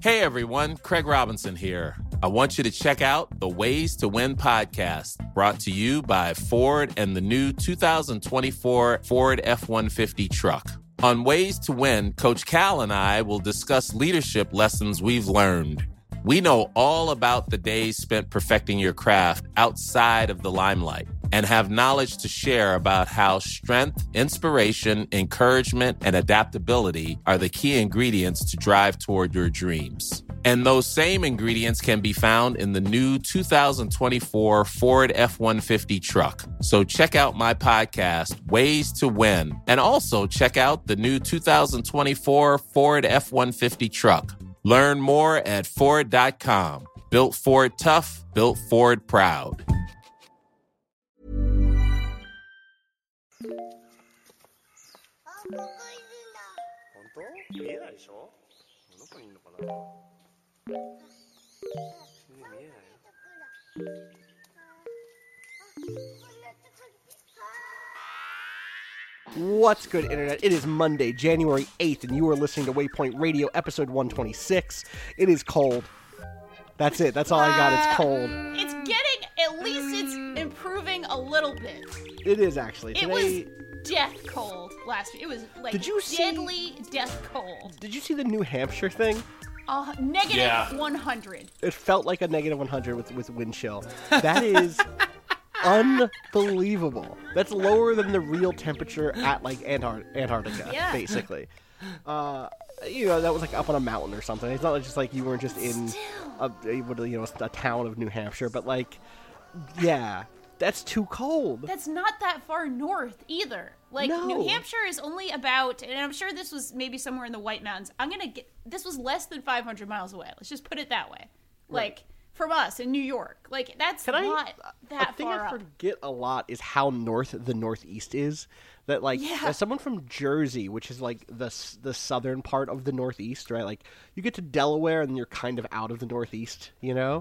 Hey everyone, Craig Robinson here. I want you to check out the Ways to Win podcast, brought to you by Ford and the new 2024 Ford F-150 truck. On Ways to Win, Coach Cal and I will discuss leadership lessons we've learned. We know all about the days spent perfecting your craft outside of the limelight and have knowledge to share about how strength, inspiration, encouragement, and adaptability are the key ingredients to drive toward your dreams. And those same ingredients can be found in the new 2024 Ford F-150 truck. So check out my podcast, Ways to Win, and also check out the new 2024 Ford F-150 truck. Learn more at Ford.com. Built Ford tough, built Ford proud. What's good, Internet? It is Monday, January 8th, and you are listening to Waypoint Radio, episode 126. It is cold. That's it. That's all I got. It's cold. It's getting, at least it's improving a little bit. It is, actually. It was death cold last week. It was, like, deadly death cold. Did you see the New Hampshire thing? Negative 100. It felt like a negative 100 with wind chill. That is unbelievable. That's lower than the real temperature at, like, Antarctica, basically. That was, like, up on a mountain or something. It's not just, like, you weren't just in a town of New Hampshire, but, like, yeah, that's too cold. That's not that far north, either. Like, no. New Hampshire is only about, and I'm sure this was maybe somewhere in the White Mountains, this was less than 500 miles away. Let's just put it that way. Right. Like, from us in New York. Like, that's not that far up. A thing I forget a lot is how north the Northeast is. That, like, as someone from Jersey, which is, like, the southern part of the Northeast, right? Like, you get to Delaware and you're kind of out of the Northeast, you know?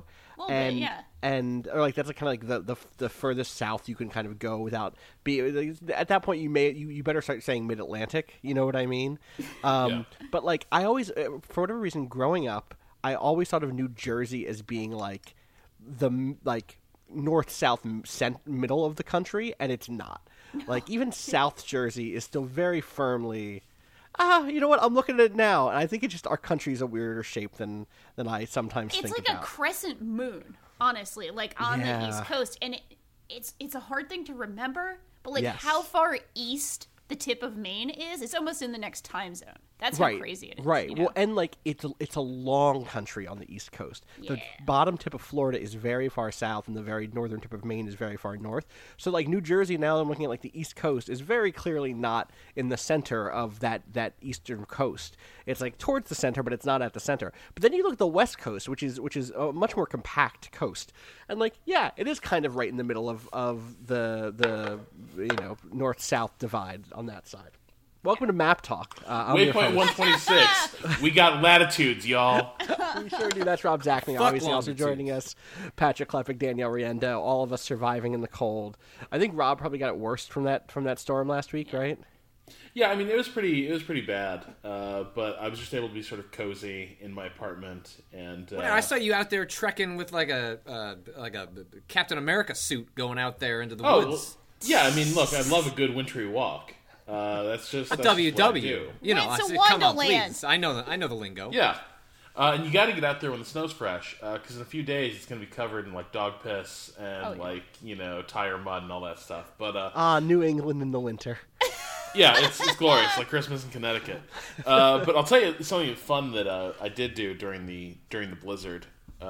Or, like, that's kind of like the furthest south you can kind of go without being. At that point, you better start saying Mid-Atlantic. You know what I mean? But, like, I always, for whatever reason, growing up, I always thought of New Jersey as being, like, the, like, north-south middle of the country, and it's not. No, like, even South Jersey is still very firmly, you know what, I'm looking at it now, and I think it's just our country's a weirder shape than I sometimes think about. It's like a crescent moon, honestly, like, on the East Coast, and it's a hard thing to remember, but, like, how far east the tip of Maine is, it's almost in the next time zone. That's how crazy it is. Right. You know? Well, and, like, it's a long country on the East Coast. Yeah. The bottom tip of Florida is very far south, and the very northern tip of Maine is very far north. So, like, New Jersey, now I'm looking at, like, the East Coast, is very clearly not in the center of that eastern coast. It's, like, towards the center, but it's not at the center. But then you look at the West Coast, which is a much more compact coast. And, like, yeah, it is kind of right in the middle of the north-south divide on that side. Welcome to Map Talk. Waypoint 126. We got latitudes, y'all. We sure do. That's Rob Zachney. Obviously, also joining us, Patrick Klepek, Danielle Rienda, all of us surviving in the cold. I think Rob probably got it worst from that storm last week, right? Yeah, I mean, it was pretty bad. But I was just able to be sort of cozy in my apartment, and I saw you out there trekking with like a Captain America suit going out there into the woods. Well, yeah, I mean, look, I love a good wintry walk. That's just a WW. You know, it's a come on, Wonderland. please. I know the lingo. Yeah, and you got to get out there when the snow's fresh, because in a few days it's going to be covered in like dog piss and tire mud and all that stuff. But New England in the winter. Yeah, it's glorious, like Christmas in Connecticut. But I'll tell you something fun that I did do during the blizzard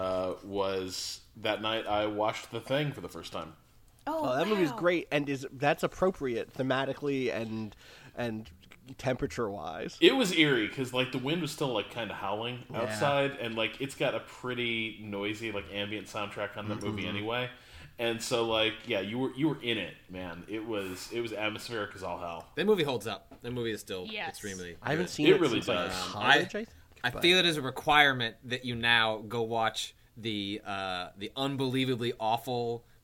was that night I watched The Thing for the first time. Oh, that movie's great, and that's appropriate thematically and temperature-wise. It was eerie because like the wind was still like kind of howling outside, and like it's got a pretty noisy like ambient soundtrack on the movie anyway. And so like you were in it, man. It was atmospheric as all hell. That movie holds up. That movie is still extremely good. I haven't seen it really since does. College, I think. I feel it as a requirement that you now go watch the unbelievably awful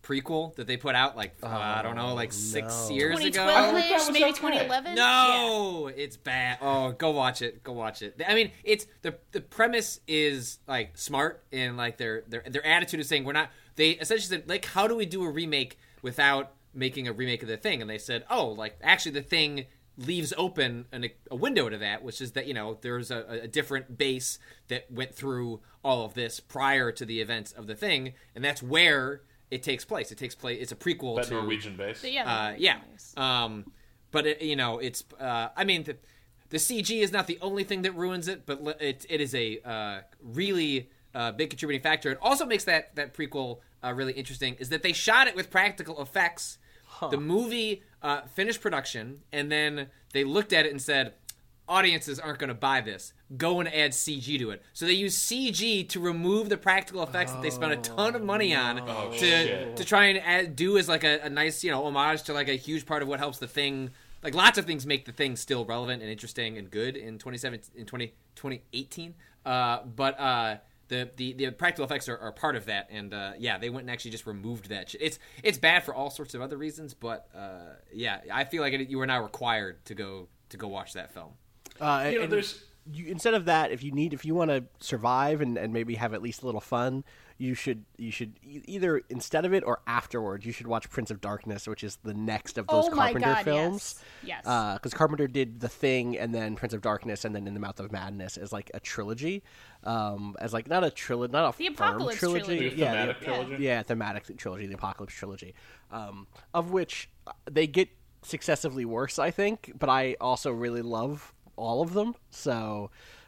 prequel that they put out I don't know, 6 years ago. 2012-ish, maybe 2011. No, it's bad. Oh, go watch it. I mean, it's the premise is smart, and their attitude is saying they essentially said how do we do a remake without making a remake of The Thing? And they said, actually The Thing leaves open a window to that, which is that there's a different base that went through all of this prior to the events of The Thing, and that's where it takes place. It's a prequel to Norwegian base. Yeah. But it's. I mean, the CG is not the only thing that ruins it, but it is a really big contributing factor. It also makes that prequel really interesting. Is that they shot it with practical effects. The movie finished production, and then they looked at it and said, audiences aren't going to buy this. Go and add CG to it. So they use CG to remove the practical effects that they spent a ton of money on to try and do as a nice homage to a huge part of what helps The Thing. Lots of things make The Thing still relevant and interesting and good in 2018. But the practical effects are part of that, and they went and actually just removed that. It's bad for all sorts of other reasons, but I feel like you are now required to go watch that film. Instead of that, if you want to survive and maybe have at least a little fun, you should either instead of it or afterwards you should watch Prince of Darkness, which is the next of those Carpenter films. Yes. Because Carpenter did The Thing and then Prince of Darkness and then In the Mouth of Madness as a trilogy, as not a trilogy, not a the firm Apocalypse trilogy. Thematic trilogy. Yeah, thematic trilogy, the Apocalypse trilogy, of which they get successively worse, I think, but I also really love all of them. So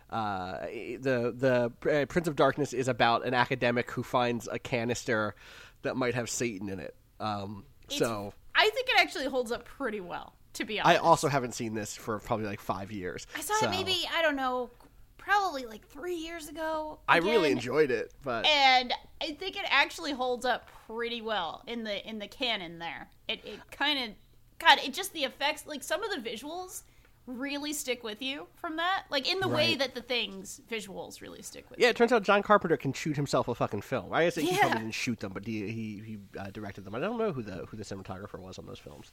the Prince of Darkness is about an academic who finds a canister that might have Satan in it. I think it actually holds up pretty well, to be honest. I also haven't seen this for probably 5 years. I saw it maybe, I don't know, probably 3 years ago. I really enjoyed it, and I think it actually holds up pretty well in the canon there. It kind of, God, it just, the effects, some of the visuals really stick with you from that, in the way that The Thing's visuals really stick with you. Yeah, it turns out John Carpenter can shoot himself a fucking film. I guess he probably didn't shoot them, but he directed them. I don't know who the cinematographer was on those films.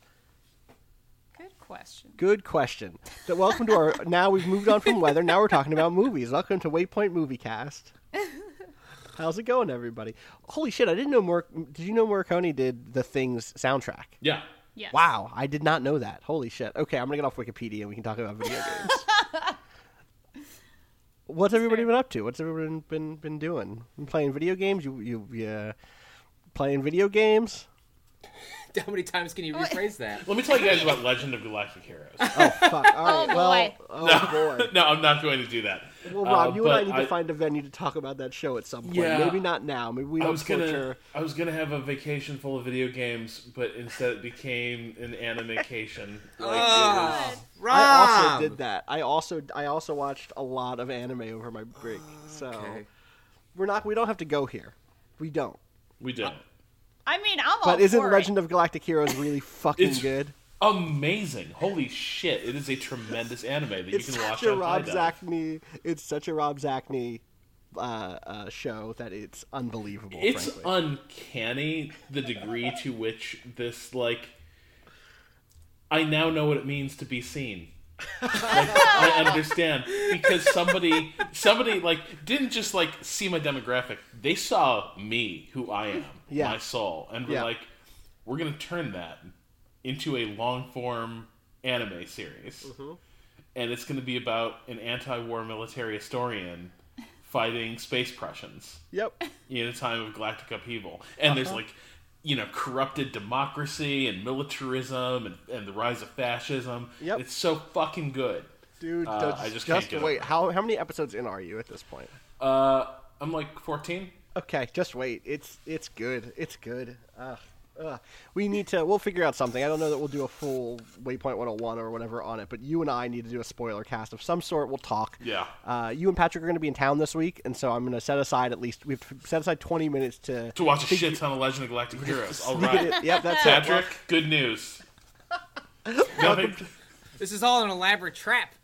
Good question. So welcome to our. Now we've moved on from weather. Now we're talking about movies. Welcome to Waypoint Moviecast. How's it going, everybody? Holy shit! I didn't know Did you know Morricone did The Thing's soundtrack? Yeah. Yes. Wow, I did not know that. Holy shit. Okay, I'm going to get off Wikipedia and we can talk about video games. What's everybody been up to? What's everybody been doing? Been playing video games? You playing video games? How many times can you rephrase that? Let me tell you guys about Legend of Galactic Heroes. Oh, fuck. All right. Boy. No, I'm not going to do that. Well, Rob, you and I need to find a venue to talk about that show at some point. Yeah. Maybe not now. Maybe we don't torture. I was gonna have a vacation full of video games, but instead it became an animation. I also did that. I also watched a lot of anime over my break. So we don't have to go here. We don't. We don't. I mean, I'm all But isn't for Legend of Galactic Heroes really fucking good? Amazing! Holy shit! It is a tremendous anime that you can watch on It's such a Rob Zacny show that it's unbelievable. It's frankly. uncanny the degree to which this I now know what it means to be seen. I understand because somebody didn't just see my demographic. They saw me, who I am, my soul, and were we're gonna turn that into a long-form anime series. Mm-hmm. And it's going to be about an anti-war military historian fighting space Prussians. Yep. In a time of galactic upheaval. And there's corrupted democracy and militarism and the rise of fascism. Yep. It's so fucking good. Dude, I just can't get wait. it. How many episodes in are you at this point? I'm 14. Okay, just wait. It's good. It's good. We'll figure out something. I don't know that we'll do a full Waypoint 101 or whatever on it, but you and I need to do a spoiler cast of some sort. We'll talk. Yeah. You and Patrick are going to be in town this week, and so I'm going to set aside we have set aside 20 minutes to watch a shit ton of Legend of Galactic Heroes. All right. Yep, that's Patrick, good news. This is all an elaborate trap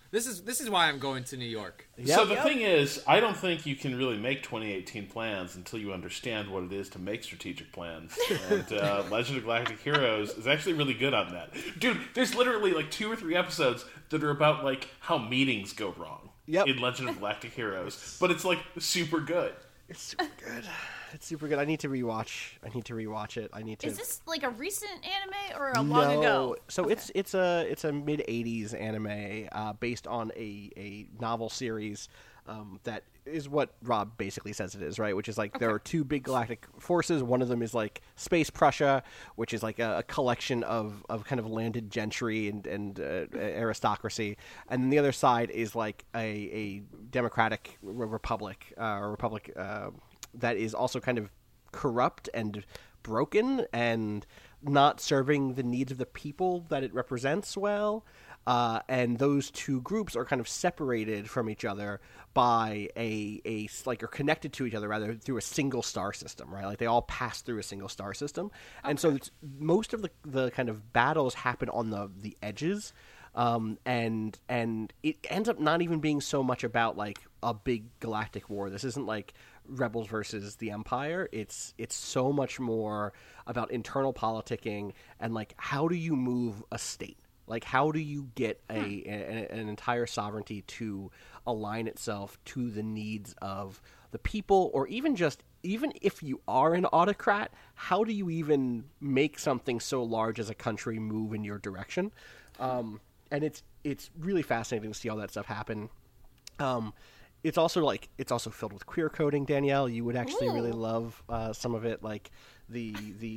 This is why I'm going to New York. So the thing is, I don't think you can really make 2018 plans until you understand what it is to make strategic plans. And Legend of Galactic Heroes is actually really good on that. Dude, there's literally like 2 or 3 episodes that are about like how meetings go wrong in Legend of Galactic Heroes. But it's like super good. It's super good. It's super good. I need to rewatch it. Is this like a recent anime or a long ago? So okay. it's a mid '80s anime based on a novel series that is what Rob basically says it is, right? Which is like there are 2 big galactic forces. One of them is like Space Prussia, which is like a collection of kind of landed gentry and aristocracy, and then the other side is like a democratic republic that is also kind of corrupt and broken and not serving the needs of the people that it represents well. And those 2 groups are kind of separated from each other by are connected to each other rather through a single star system, right? Like they all pass through a single star system. Okay. And so most of the kind of battles happen on the edges. And it ends up not even being so much about like a big galactic war. This isn't like Rebels versus the Empire. It's so much more about internal politicking and like how do you move a state? Like how do you get an entire sovereignty to align itself to the needs of the people, or even if you are an autocrat, how do you even make something so large as a country move in your direction? And it's really fascinating to see all that stuff happen. It's also filled with queer coding. Danielle, you would actually really love some of it. Like the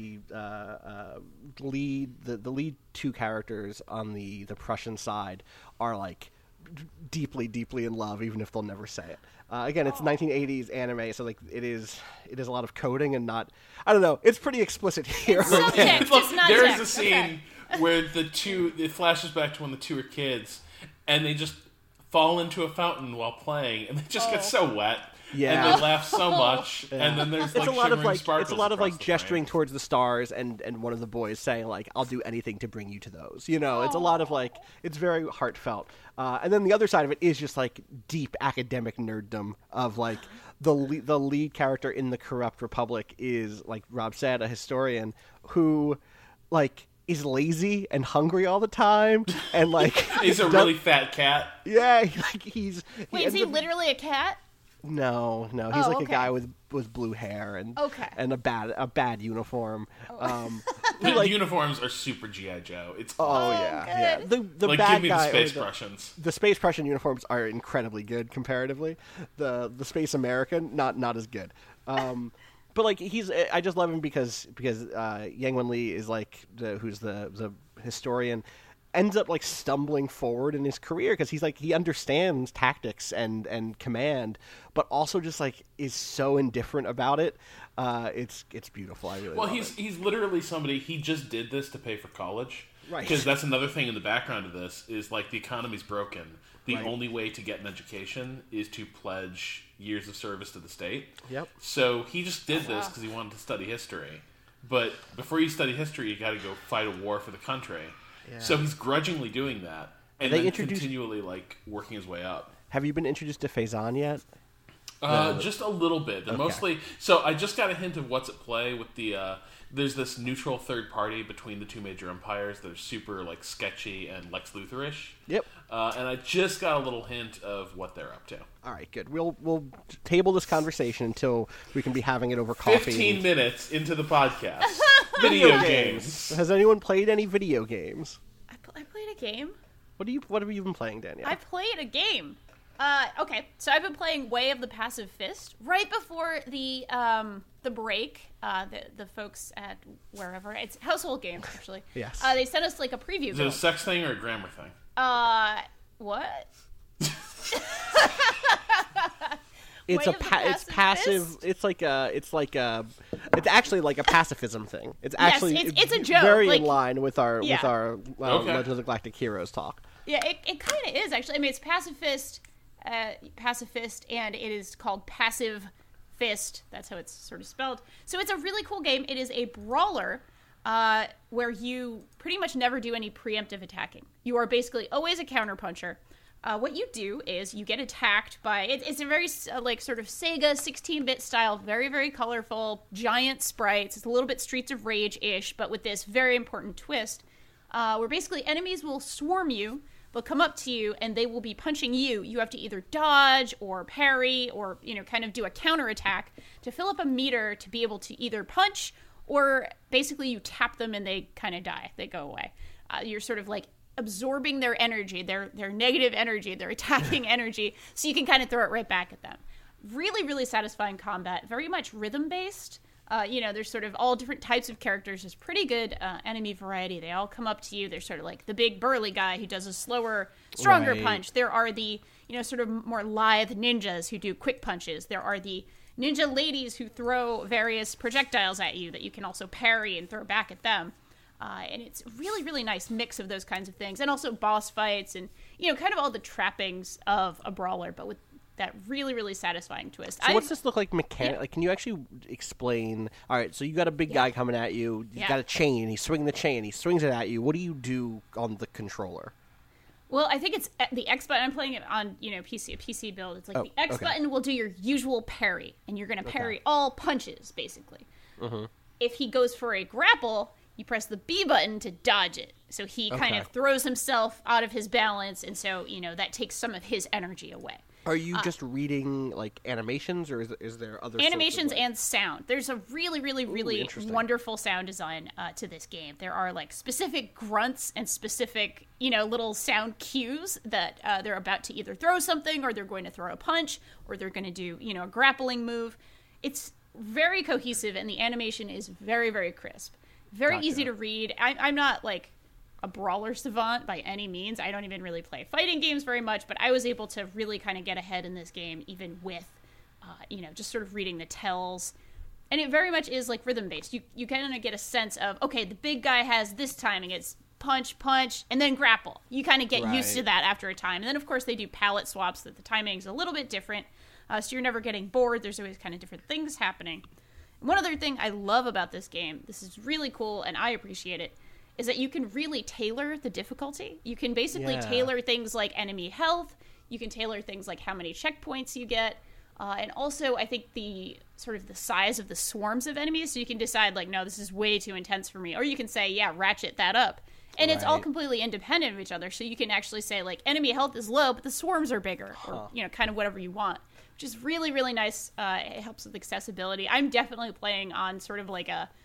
lead 2 characters on the Prussian side are like deeply in love, even if they'll never say it. Again, it's 1980s anime, so like it is a lot of coding and not. I don't know. It's pretty explicit here. There is a scene where it flashes back to when the 2 are kids, and they just fall into a fountain while playing, and they just get so wet. Yeah, and they laugh so much, and then there's like shimmering sparkles. It's a lot of like gesturing frame. Towards the stars, and one of the boys saying like, "I'll do anything to bring you to those." You know, it's a lot of like, it's very heartfelt. And then the other side of it is just like deep academic nerddom of like the lead character in the corrupt republic is, like Rob said, a historian who like is lazy and hungry all the time, and like he's a really fat cat. Yeah, like he's. Wait, is he literally a cat? No, he's a guy with blue hair and a bad uniform. The uniforms are super G.I. Joe. It's yeah. The like bad give me guy, the Space Prussians. The Space Prussian uniforms are incredibly good comparatively. The Space American not as good. But like I just love him because Yang Wen Lee is like who's the historian, ends up like stumbling forward in his career because he understands tactics and command, but also just like is so indifferent about it. It's beautiful. I really love it. He's literally somebody, he just did this to pay for college. Right. Because that's another thing in the background of this is like the economy's broken. The only way to get an education is to pledge years of service to the state. Yep. So he just did this because he wanted to study history. But before you study history, you got to go fight a war for the country. Yeah. So he's grudgingly doing that, and then continually like working his way up. Have you been introduced to Faison yet? Just a little bit. They're mostly. So I just got a hint of what's at play with the. There's this neutral third party between the 2 major empires that are super like sketchy and Lex Luthor-ish. Yep. And I just got a little hint of what they're up to. All right, good. We'll table this conversation until we can be having it over coffee. 15 minutes into the podcast. Video games. Has anyone played any video games? I played a game. What have you been playing, Danielle? I played a game. Okay, so I've been playing Way of the Passive Fist right before the break. The folks at wherever, it's Household Games actually. Yes. They sent us like a preview. Is it a sex thing or a grammar thing? What? It's it's passive. Fist? It's actually like a pacifism thing. It's actually it's a joke. Very in line with our Legends of the Galactic Heroes talk. Yeah, it kind of is actually. I mean, it's pacifist, and it is called Passive Fist. That's how it's sort of spelled. So it's a really cool game. It is a brawler where you pretty much never do any preemptive attacking. You are basically always a counterpuncher. what you do is you get attacked by it's a very like sort of Sega 16-bit style, very, very colorful, giant sprites. It's a little bit Streets of Rage-ish, but with this very important twist, where basically enemies will swarm you. They'll come up to you and they will be punching you. You have to either dodge or parry or, kind of do a counterattack to fill up a meter to be able to either punch or basically you tap them and they kind of die. They go away. You're sort of like absorbing their energy, their negative energy, their attacking energy, so you can kind of throw it right back at them. Really, really satisfying combat. Very much rhythm-based. There's sort of all different types of characters. There's pretty good enemy variety. They all come up to you. There's sort of like the big burly guy who does a slower, stronger punch. There are the, sort of more lithe ninjas who do quick punches. There are the ninja ladies who throw various projectiles at you that you can also parry and throw back at them. And it's a really, really nice mix of those kinds of things. And also boss fights and, kind of all the trappings of a brawler, but with that really, really satisfying twist. So what's this look like mechanic? Yeah. Like, can you actually explain? All right, so you got a big guy coming at you. You got a chain. He's swinging the chain. He swings it at you. What do you do on the controller? Well, I think it's the X button. I'm playing it on, PC, a PC build. It's like the X button will do your usual parry, and you're going to parry all punches, basically. Mm-hmm. If he goes for a grapple, you press the B button to dodge it. So he kind of throws himself out of his balance, and so, that takes some of his energy away. Are you just reading, like, animations, or is there other animations and sound? There's a really, really, really wonderful sound design to this game. There are, like, specific grunts and specific, little sound cues that they're about to either throw something, or they're going to throw a punch, or they're going to do, a grappling move. It's very cohesive, and the animation is very, very crisp. Very easy to read. I'm not, like, a brawler savant by any means. I don't even really play fighting games very much, but I was able to really kind of get ahead in this game, even with, just sort of reading the tells. And it very much is like rhythm-based. You kind of get a sense of, okay, the big guy has this timing. It's punch, punch, and then grapple. You kind of get used to that after a time. And then, of course, they do palette swaps that the timing's a little bit different, so you're never getting bored. There's always kind of different things happening. And one other thing I love about this game, this is really cool, and I appreciate it, is that you can really tailor the difficulty. You can basically tailor things like enemy health. You can tailor things like how many checkpoints you get. And also, I think the sort of the size of the swarms of enemies. So you can decide, like, no, this is way too intense for me. Or you can say, yeah, ratchet that up. And it's all completely independent of each other. So you can actually say, like, enemy health is low, but the swarms are bigger. Or, kind of whatever you want. Which is really, really nice. It helps with accessibility. I'm definitely playing on sort of like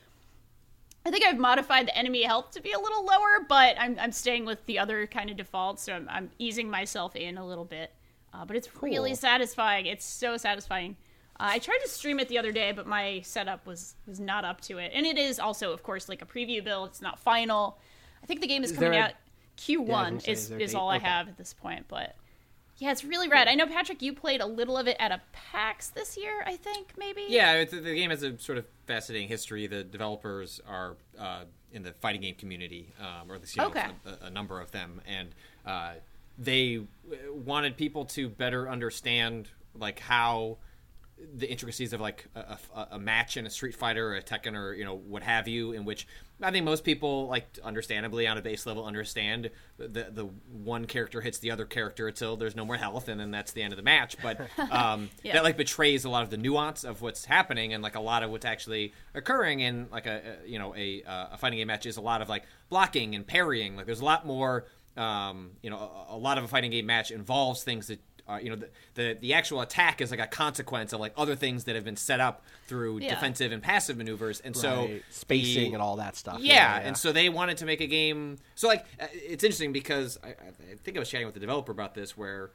I think I've modified the enemy health to be a little lower, but I'm staying with the other kind of defaults, so I'm easing myself in a little bit. But it's really satisfying. It's so satisfying. I tried to stream it the other day, but my setup was not up to it. And it is also, of course, like a preview build. It's not final. I think the game is coming out Q1 is all I have at this point, but... Yeah, it's really rad. I know, Patrick, you played a little of it at a PAX this year, I think, maybe? Yeah, the game has a sort of fascinating history. The developers are in the fighting game community, or at least a number of them, and they wanted people to better understand, like, how the intricacies of, like, a match in a Street Fighter or a Tekken or, what have you, in which I think most people, like, understandably on a base level understand the one character hits the other character until there's no more health, and then that's the end of the match. But that, like, betrays a lot of the nuance of what's happening, and, like, a lot of what's actually occurring in, like, a fighting game match is a lot of, like, blocking and parrying. Like, there's a lot more, a lot of a fighting game match involves things that the actual attack is like a consequence of, like, other things that have been set up through defensive and passive maneuvers, and so spacing and all that stuff. And so they wanted to make a game. So, like, it's interesting because I think I was chatting with the developer about this, where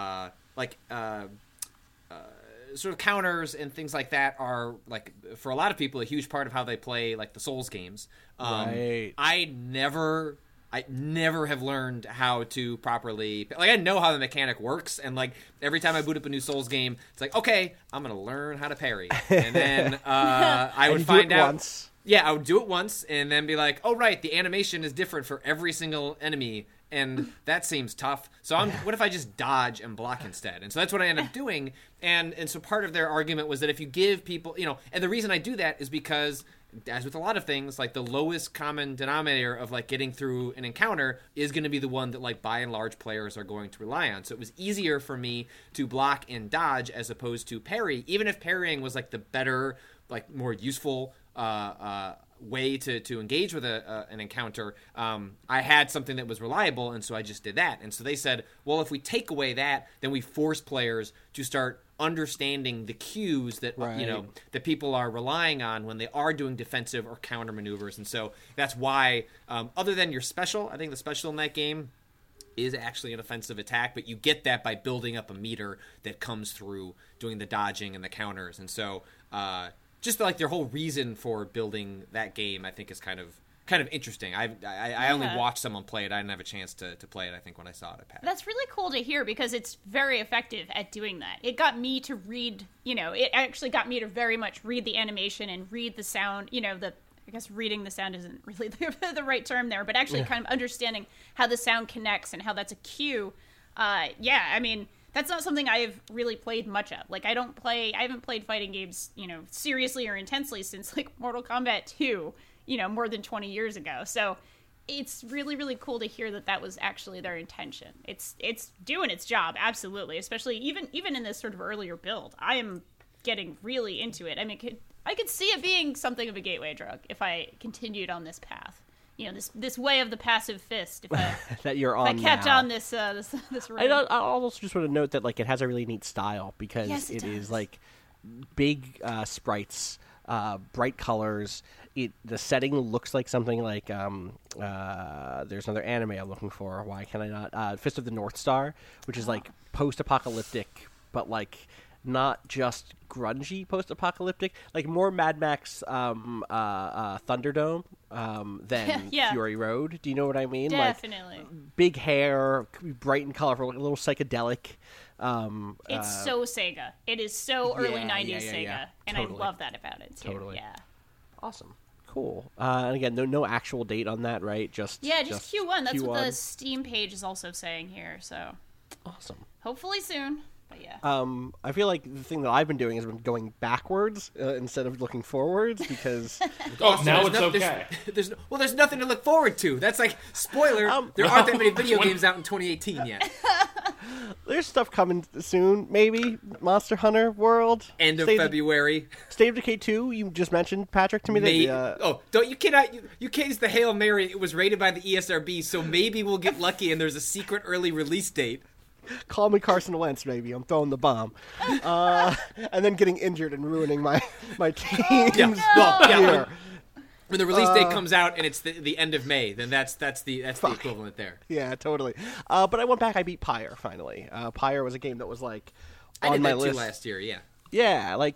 sort of counters and things like that are, like, for a lot of people, a huge part of how they play, like, the Souls games. I never have learned how to properly... Like, I know how the mechanic works, and, like, every time I boot up a new Souls game, it's like, okay, I'm going to learn how to parry. And then I would find out... Once. Yeah, I would do it once, and then be like, oh, right, the animation is different for every single enemy, and that seems tough. So what if I just dodge and block instead? And so that's what I end up doing. And so part of their argument was that if you give people, and the reason I do that is because, as with a lot of things, like the lowest common denominator of like getting through an encounter is going to be the one that like by and large players are going to rely on. So it was easier for me to block and dodge as opposed to parry, even if parrying was like the better, like more useful way to engage with an encounter. I had something that was reliable, and so I just did that. And so they said, well, if we take away that, then we force players to start understanding the cues that that people are relying on when they are doing defensive or counter maneuvers. And so that's why, other than your special, I think the special in that game is actually an offensive attack, but you get that by building up a meter that comes through doing the dodging and the counters. And so just like their whole reason for building that game, I think is kind of interesting. I only watched someone play it. I didn't have a chance to play it, I think, when I saw it at PAX. That's really cool to hear because it's very effective at doing that. It got me to read, it actually got me to very much read the animation and read the sound, I guess reading the sound isn't really the right term there, but actually kind of understanding how the sound connects and how that's a cue. That's not something I've really played much of. Like, I haven't played fighting games, seriously or intensely since, like, Mortal Kombat 2, more than 20 years ago. So it's really, really cool to hear that was actually their intention. It's doing its job, absolutely, especially even in this sort of earlier build. I am getting really into it. I mean, I could see it being something of a gateway drug if I continued on this path. This way of the passive fist. If I, that you're on. If I kept now. on this road. I also just want to note that like it has a really neat style because it is like big sprites, bright colors. The setting looks like something like there's another anime I'm looking for. Why can I not? Fist of the North Star, which is like post-apocalyptic, but like not just grungy post-apocalyptic, like more Mad Max Thunderdome than Fury Road. Do you know what I mean? Definitely. Like, big hair, bright and colorful, a little psychedelic. It's so Sega. It is so early 90s Sega. Yeah. And totally. I love that about it, too. Totally. Yeah. Awesome. Cool. And again, no actual date on that, right? Just Q1. That's Q1. what the Steam page is also saying here, so. Awesome. Hopefully soon. But yeah. I feel like the thing that I've been doing has been going backwards instead of looking forwards because. Now it's okay. There's nothing to look forward to. That's like spoiler. There aren't that many video games out in 2018 yet. There's stuff coming soon, maybe Monster Hunter World. End of February. State of Decay 2. You just mentioned, Patrick, to me that. You can't use the Hail Mary. It was rated by the ESRB, so maybe we'll get lucky and there's a secret early release date. Call me Carson Wentz, maybe. I'm throwing the bomb. And then getting injured and ruining my team's year. When the release date comes out and it's the end of May, then that's the equivalent there. Yeah, totally. But I went back. I beat Pyre finally. Pyre was a game that was like on my list. Too last year. Yeah. Yeah, like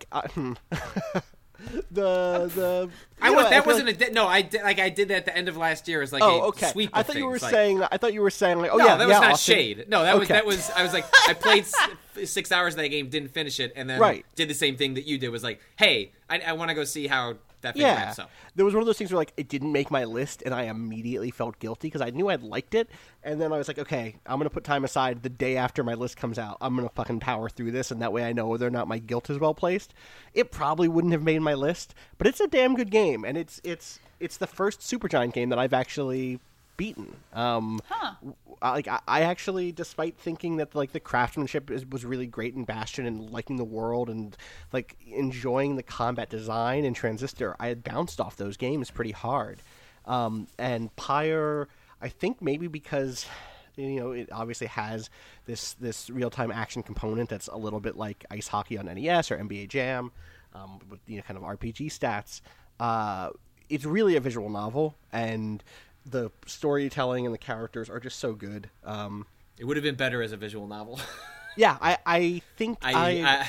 the. I did that at the end of last year as like a sweep. I thought you were saying like, that was not Austin. Shade. No, that was I was like I played 6 hours of that game, didn't finish it, and then did the same thing that you did. Was like, hey, I want to go see how that thing wraps up. There was one of those things where like it didn't make my list, and I immediately felt guilty because I knew I'd liked it, and then I was like, okay, I'm gonna put time aside the day after my list comes out. I'm gonna fucking power through this, and that way I know whether or not my guilt is well placed. It probably wouldn't have made my list, but it's a damn good game, and it's the first Supergiant game that I've actually beaten. I actually, despite thinking that like the craftsmanship was really great in Bastion and liking the world and like enjoying the combat design in Transistor, I had bounced off those games pretty hard. And Pyre, I think maybe because it obviously has this real-time action component that's a little bit like ice hockey on NES or NBA Jam, with kind of RPG stats. It's really a visual novel, and the storytelling and the characters are just so good. It would have been better as a visual novel. Yeah, I think I'm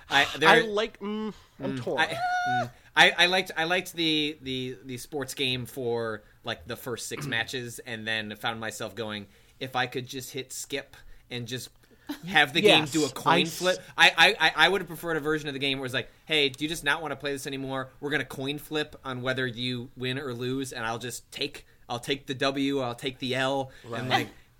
torn. I liked the sports game for like the first 6 matches, and then found myself going, if I could just hit skip and just have the game do a coin flip. I would have preferred a version of the game where it's like, hey, do you just not want to play this anymore? We're going to coin flip on whether you win or lose, and I'll take the W, I'll take the L, and like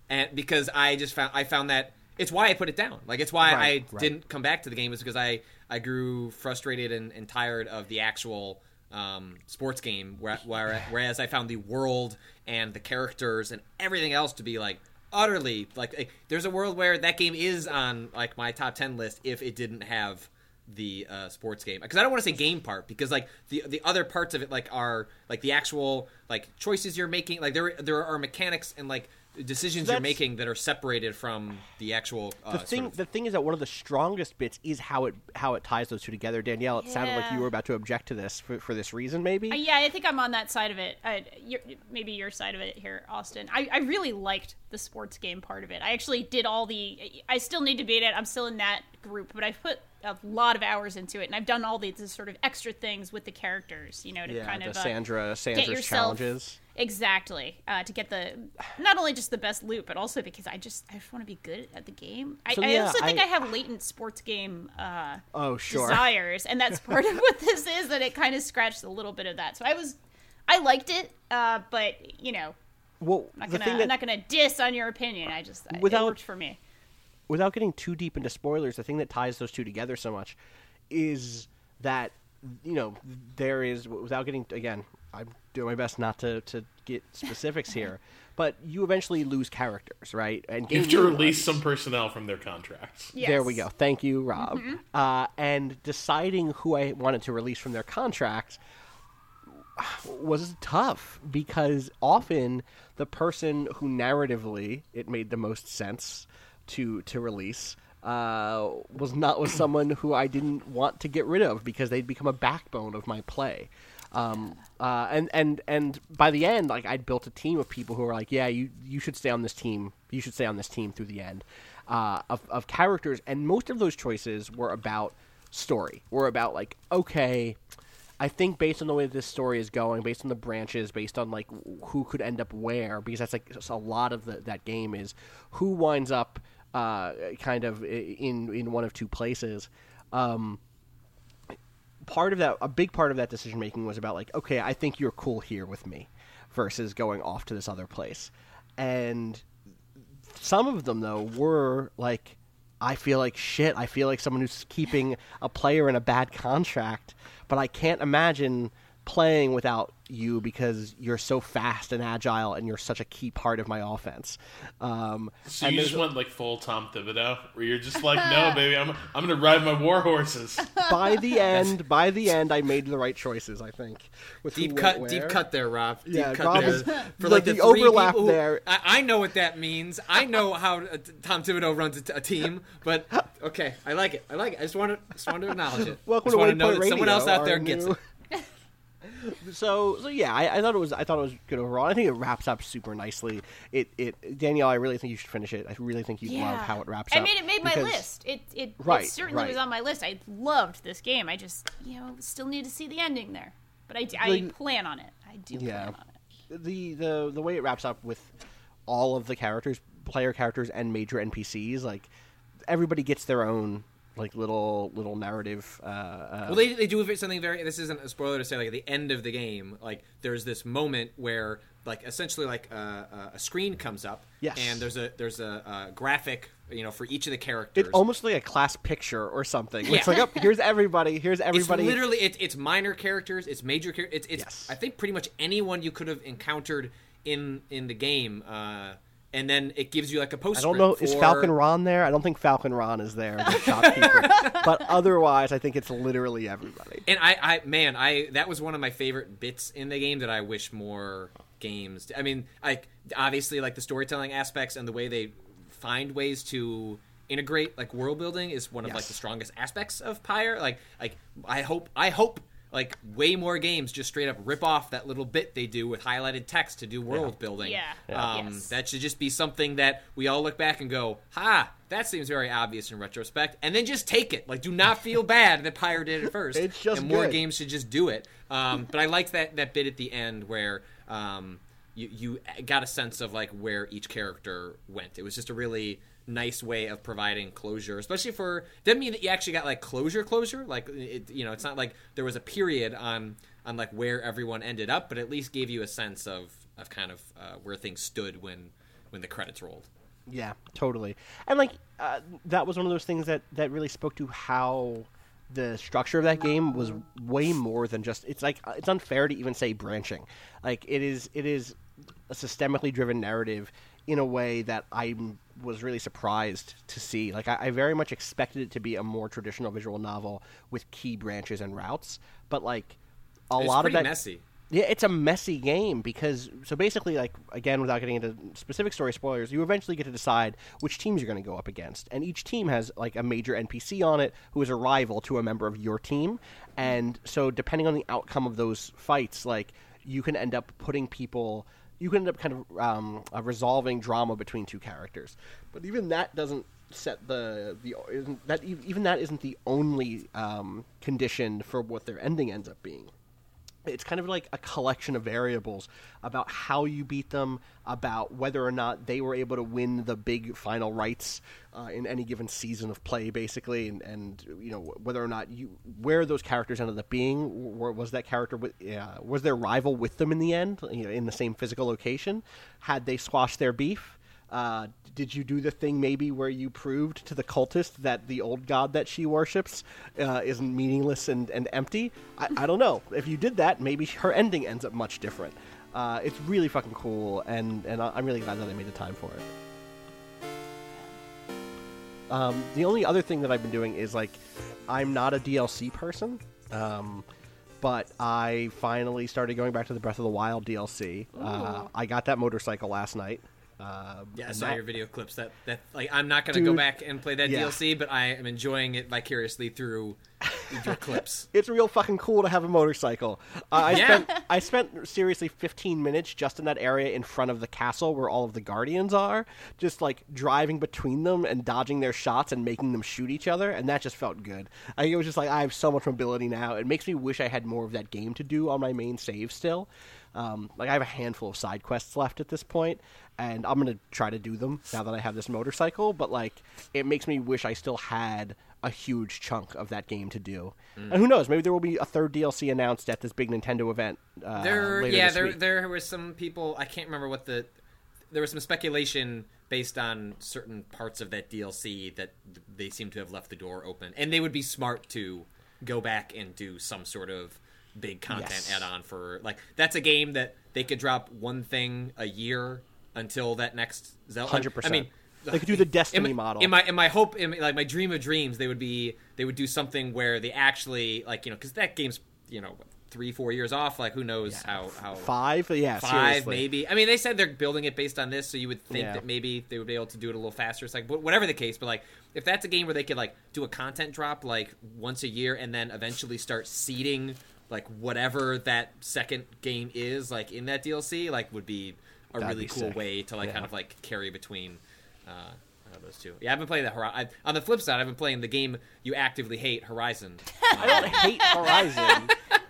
and because I found that it's why I put it down. Like, it's why I didn't come back to the game, is because I grew frustrated and tired of the actual sports game, whereas I found the world and the characters and everything else to be like utterly like there's a world where that game is on like my top 10 list if it didn't have the sports game, because I don't want to say game part, because like the other parts of it like are like the actual like choices you're making, like there are mechanics and like decisions you're making that are separated from the actual the thing is that one of the strongest bits is how it ties those two together. Danielle, it sounded like you were about to object to this for this reason, maybe. Yeah, I think I'm on that side of it. Maybe your side of it here, Austin. I really liked the sports game part of it. I actually did I still need to beat it. I'm still in that group, but I've put a lot of hours into it, and I've done all these sort of extra things with the characters, to kind of Sandra's challenges. Exactly, to get not only just the best loot, but also because I just want to be good at the game. I also think I have latent sports game desires, and that's part of what this is. That it kind of scratched a little bit of that. So I liked it, but well, I'm not gonna diss on your opinion. It worked for me. Without getting too deep into spoilers, the thing that ties those two together so much is that there is, without getting, again, I'm doing my best not to get specifics here, but you eventually lose characters, right? And you have to release some personnel from their contracts. Yes. There we go. Thank you, Rob. Mm-hmm. And deciding who I wanted to release from their contracts was tough, because often the person who narratively it made the most sense to release was someone who I didn't want to get rid of, because they'd become a backbone of my play. And by the end, like, I'd built a team of people who were like, yeah, you should stay on this team. You should stay on this team through the end, of characters. And most of those choices were about story. Were about like, okay, I think based on the way this story is going, based on the branches, based on like who could end up where, because that's like a lot of that game is who winds up kind of in one of two places. A big part of that decision making was about like, okay, I think you're cool here with me, versus going off to this other place. And some of them though were like, I feel like shit. I feel like someone who's keeping a player in a bad contract, but I can't imagine playing without you because you're so fast and agile and you're such a key part of my offense. So you just went like full Tom Thibodeau, where you're just like, no, baby, I'm gonna ride my war horses. By the end, I made the right choices, I think. With deep cut there, Rob. Deep cut Rob there. For like the overlap there. I know what that means. I know how Tom Thibodeau runs a team, but okay, I like it. I just want to acknowledge it. Welcome to Waypoint Radio. Someone else out there gets it. So yeah, I thought it was good overall. I think it wraps up super nicely. Danielle, I really think you should finish it. I really think you'd love how it wraps up. I mean, it made my list. It certainly was on my list. I loved this game. I just still need to see the ending there, but I plan on it. I do plan on it. The way it wraps up with all of the characters, player characters, and major NPCs, like everybody gets their own like little narrative. Well, they do something very. This isn't a spoiler to say. Like at the end of the game, like there's this moment where like essentially like a screen comes up, and there's a graphic, for each of the characters. It's almost like a class picture or something. Yeah. It's like, here's everybody. Here's everybody. It's literally it's minor characters. It's major characters. It's I think pretty much anyone you could have encountered in the game. And then it gives you like a postscript. I don't know, is Falcon Ron there? I don't think Falcon Ron is there, the shopkeeper. But otherwise, I think it's literally everybody. And that was one of my favorite bits in the game that I wish more games. I mean, obviously, like the storytelling aspects and the way they find ways to integrate like world building is one of like the strongest aspects of Pyre. Like I hope. Like, way more games just straight up rip off that little bit they do with highlighted text to do world building. Yeah. That should just be something that we all look back and go, that seems very obvious in retrospect, and then just take it. Like, do not feel bad that Pyre did it first. It's just and more games should just do it. But I liked that bit at the end where you got a sense of, like, where each character went. It was just a really nice way of providing closure, especially for doesn't mean that you actually got like closure like it's not like there was a period on like where everyone ended up, but at least gave you a sense of kind of where things stood when when the credits rolled. Yeah, totally. And like that was one of those things that really spoke to how the structure of that game was way more than just. It's like it's unfair to even say branching. Like it is a systemically driven narrative in a way that I was really surprised to see. Like I very much expected it to be a more traditional visual novel with key branches and routes, but like It's lot of pretty that messy. Yeah, it's a messy game because, so basically, like, again, without getting into specific story spoilers, you eventually get to decide which teams you're going to go up against. And each team has, like, a major NPC on it who is a rival to a member of your team. And so depending on the outcome of those fights, like, you can end up putting people... You can end up kind of resolving drama between two characters. But even that doesn't set even that isn't the only condition for what their ending ends up being. It's kind of like a collection of variables about how you beat them, about whether or not they were able to win the big final rights in any given season of play, basically, and you know whether or not where those characters ended up being. Was that character was their rival with them in the end, you know, in the same physical location? Had they squashed their beef? Did you do the thing maybe where you proved to the cultist that the old god that she worships is meaningless and empty? I don't know. If you did that, maybe her ending ends up much different. It's really fucking cool, and I'm really glad that I made the time for it. The only other thing that I've been doing is, like, I'm not a DLC person, but I finally started going back to the Breath of the Wild DLC. I got that motorcycle last night. Yeah, I saw your video clips. That like I'm not going to go back and play that DLC, but I am enjoying it vicariously through your clips. It's real fucking cool to have a motorcycle. I spent seriously 15 minutes just in that area in front of the castle where all of the guardians are, just like driving between them and dodging their shots and making them shoot each other, and that just felt good. It was just like I have so much mobility now. It makes me wish I had more of that game to do on my main save still. Like I have a handful of side quests left at this point, and I'm gonna try to do them now that I have this motorcycle. But like, it makes me wish I still had a huge chunk of that game to do. And who knows? Maybe there will be a third DLC announced at this big Nintendo event. Later this week. There was some people. I can't remember what there was some speculation based on certain parts of that DLC that they seem to have left the door open, and they would be smart to go back and do some sort of big content add-on for, like, that's a game that they could drop one thing a year until that next Zelda. 100%. I mean, they could do the Destiny model. In my hope, like my dream of dreams, they would do something where they actually, like, you know, because that game's, you know, 3-4 years off. Like, who knows how 5? Yeah, 5 seriously. maybe. I mean, they said they're building it based on this, so you would think that maybe they would be able to do it a little faster. It's like, whatever the case, but like, if that's a game where they could like do a content drop like once a year and then eventually start seeding like whatever that second game is, like in that DLC, like would be That'd really cool sick. Way to like kind of like carry between those two. Yeah, I've been playing that. On the flip side, I've been playing the game you actively hate, Horizon. I don't hate Horizon.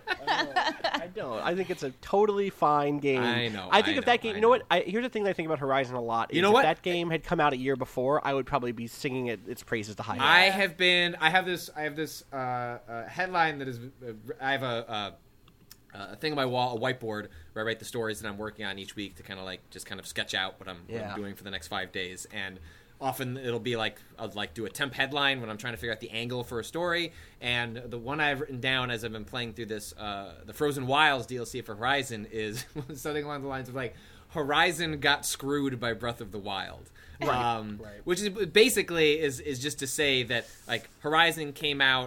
I don't. I think it's a totally fine game. I know. If that game, you know what? Here's the thing that I think about Horizon a lot. Is if that game had come out a year before, I would probably be singing its praises to high. I have this headline that is. I have a thing on my wall, a whiteboard where I write the stories that I'm working on each week to kind of like just kind of sketch out what I'm doing for the next 5 days. And often it'll be like I'll like do a temp headline when I'm trying to figure out the angle for a story. And the one I've written down as I've been playing through this, the Frozen Wilds DLC for Horizon is something along the lines of like Horizon got screwed by Breath of the Wild. Right. Which is basically is just to say that like Horizon came out.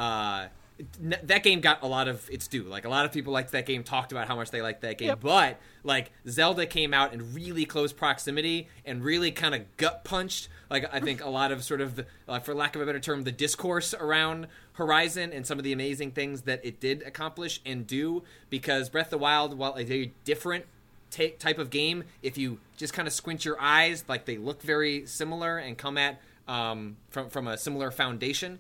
That game got a lot of its due. Like, a lot of people liked that game, talked about how much they liked that game. Yep. But, like, Zelda came out in really close proximity and really kind of gut-punched, like, I think a lot of sort of, for lack of a better term, the discourse around Horizon and some of the amazing things that it did accomplish and do. Because Breath of the Wild, while a very different type of game, if you just kind of squint your eyes, like, they look very similar and come at from a similar foundation.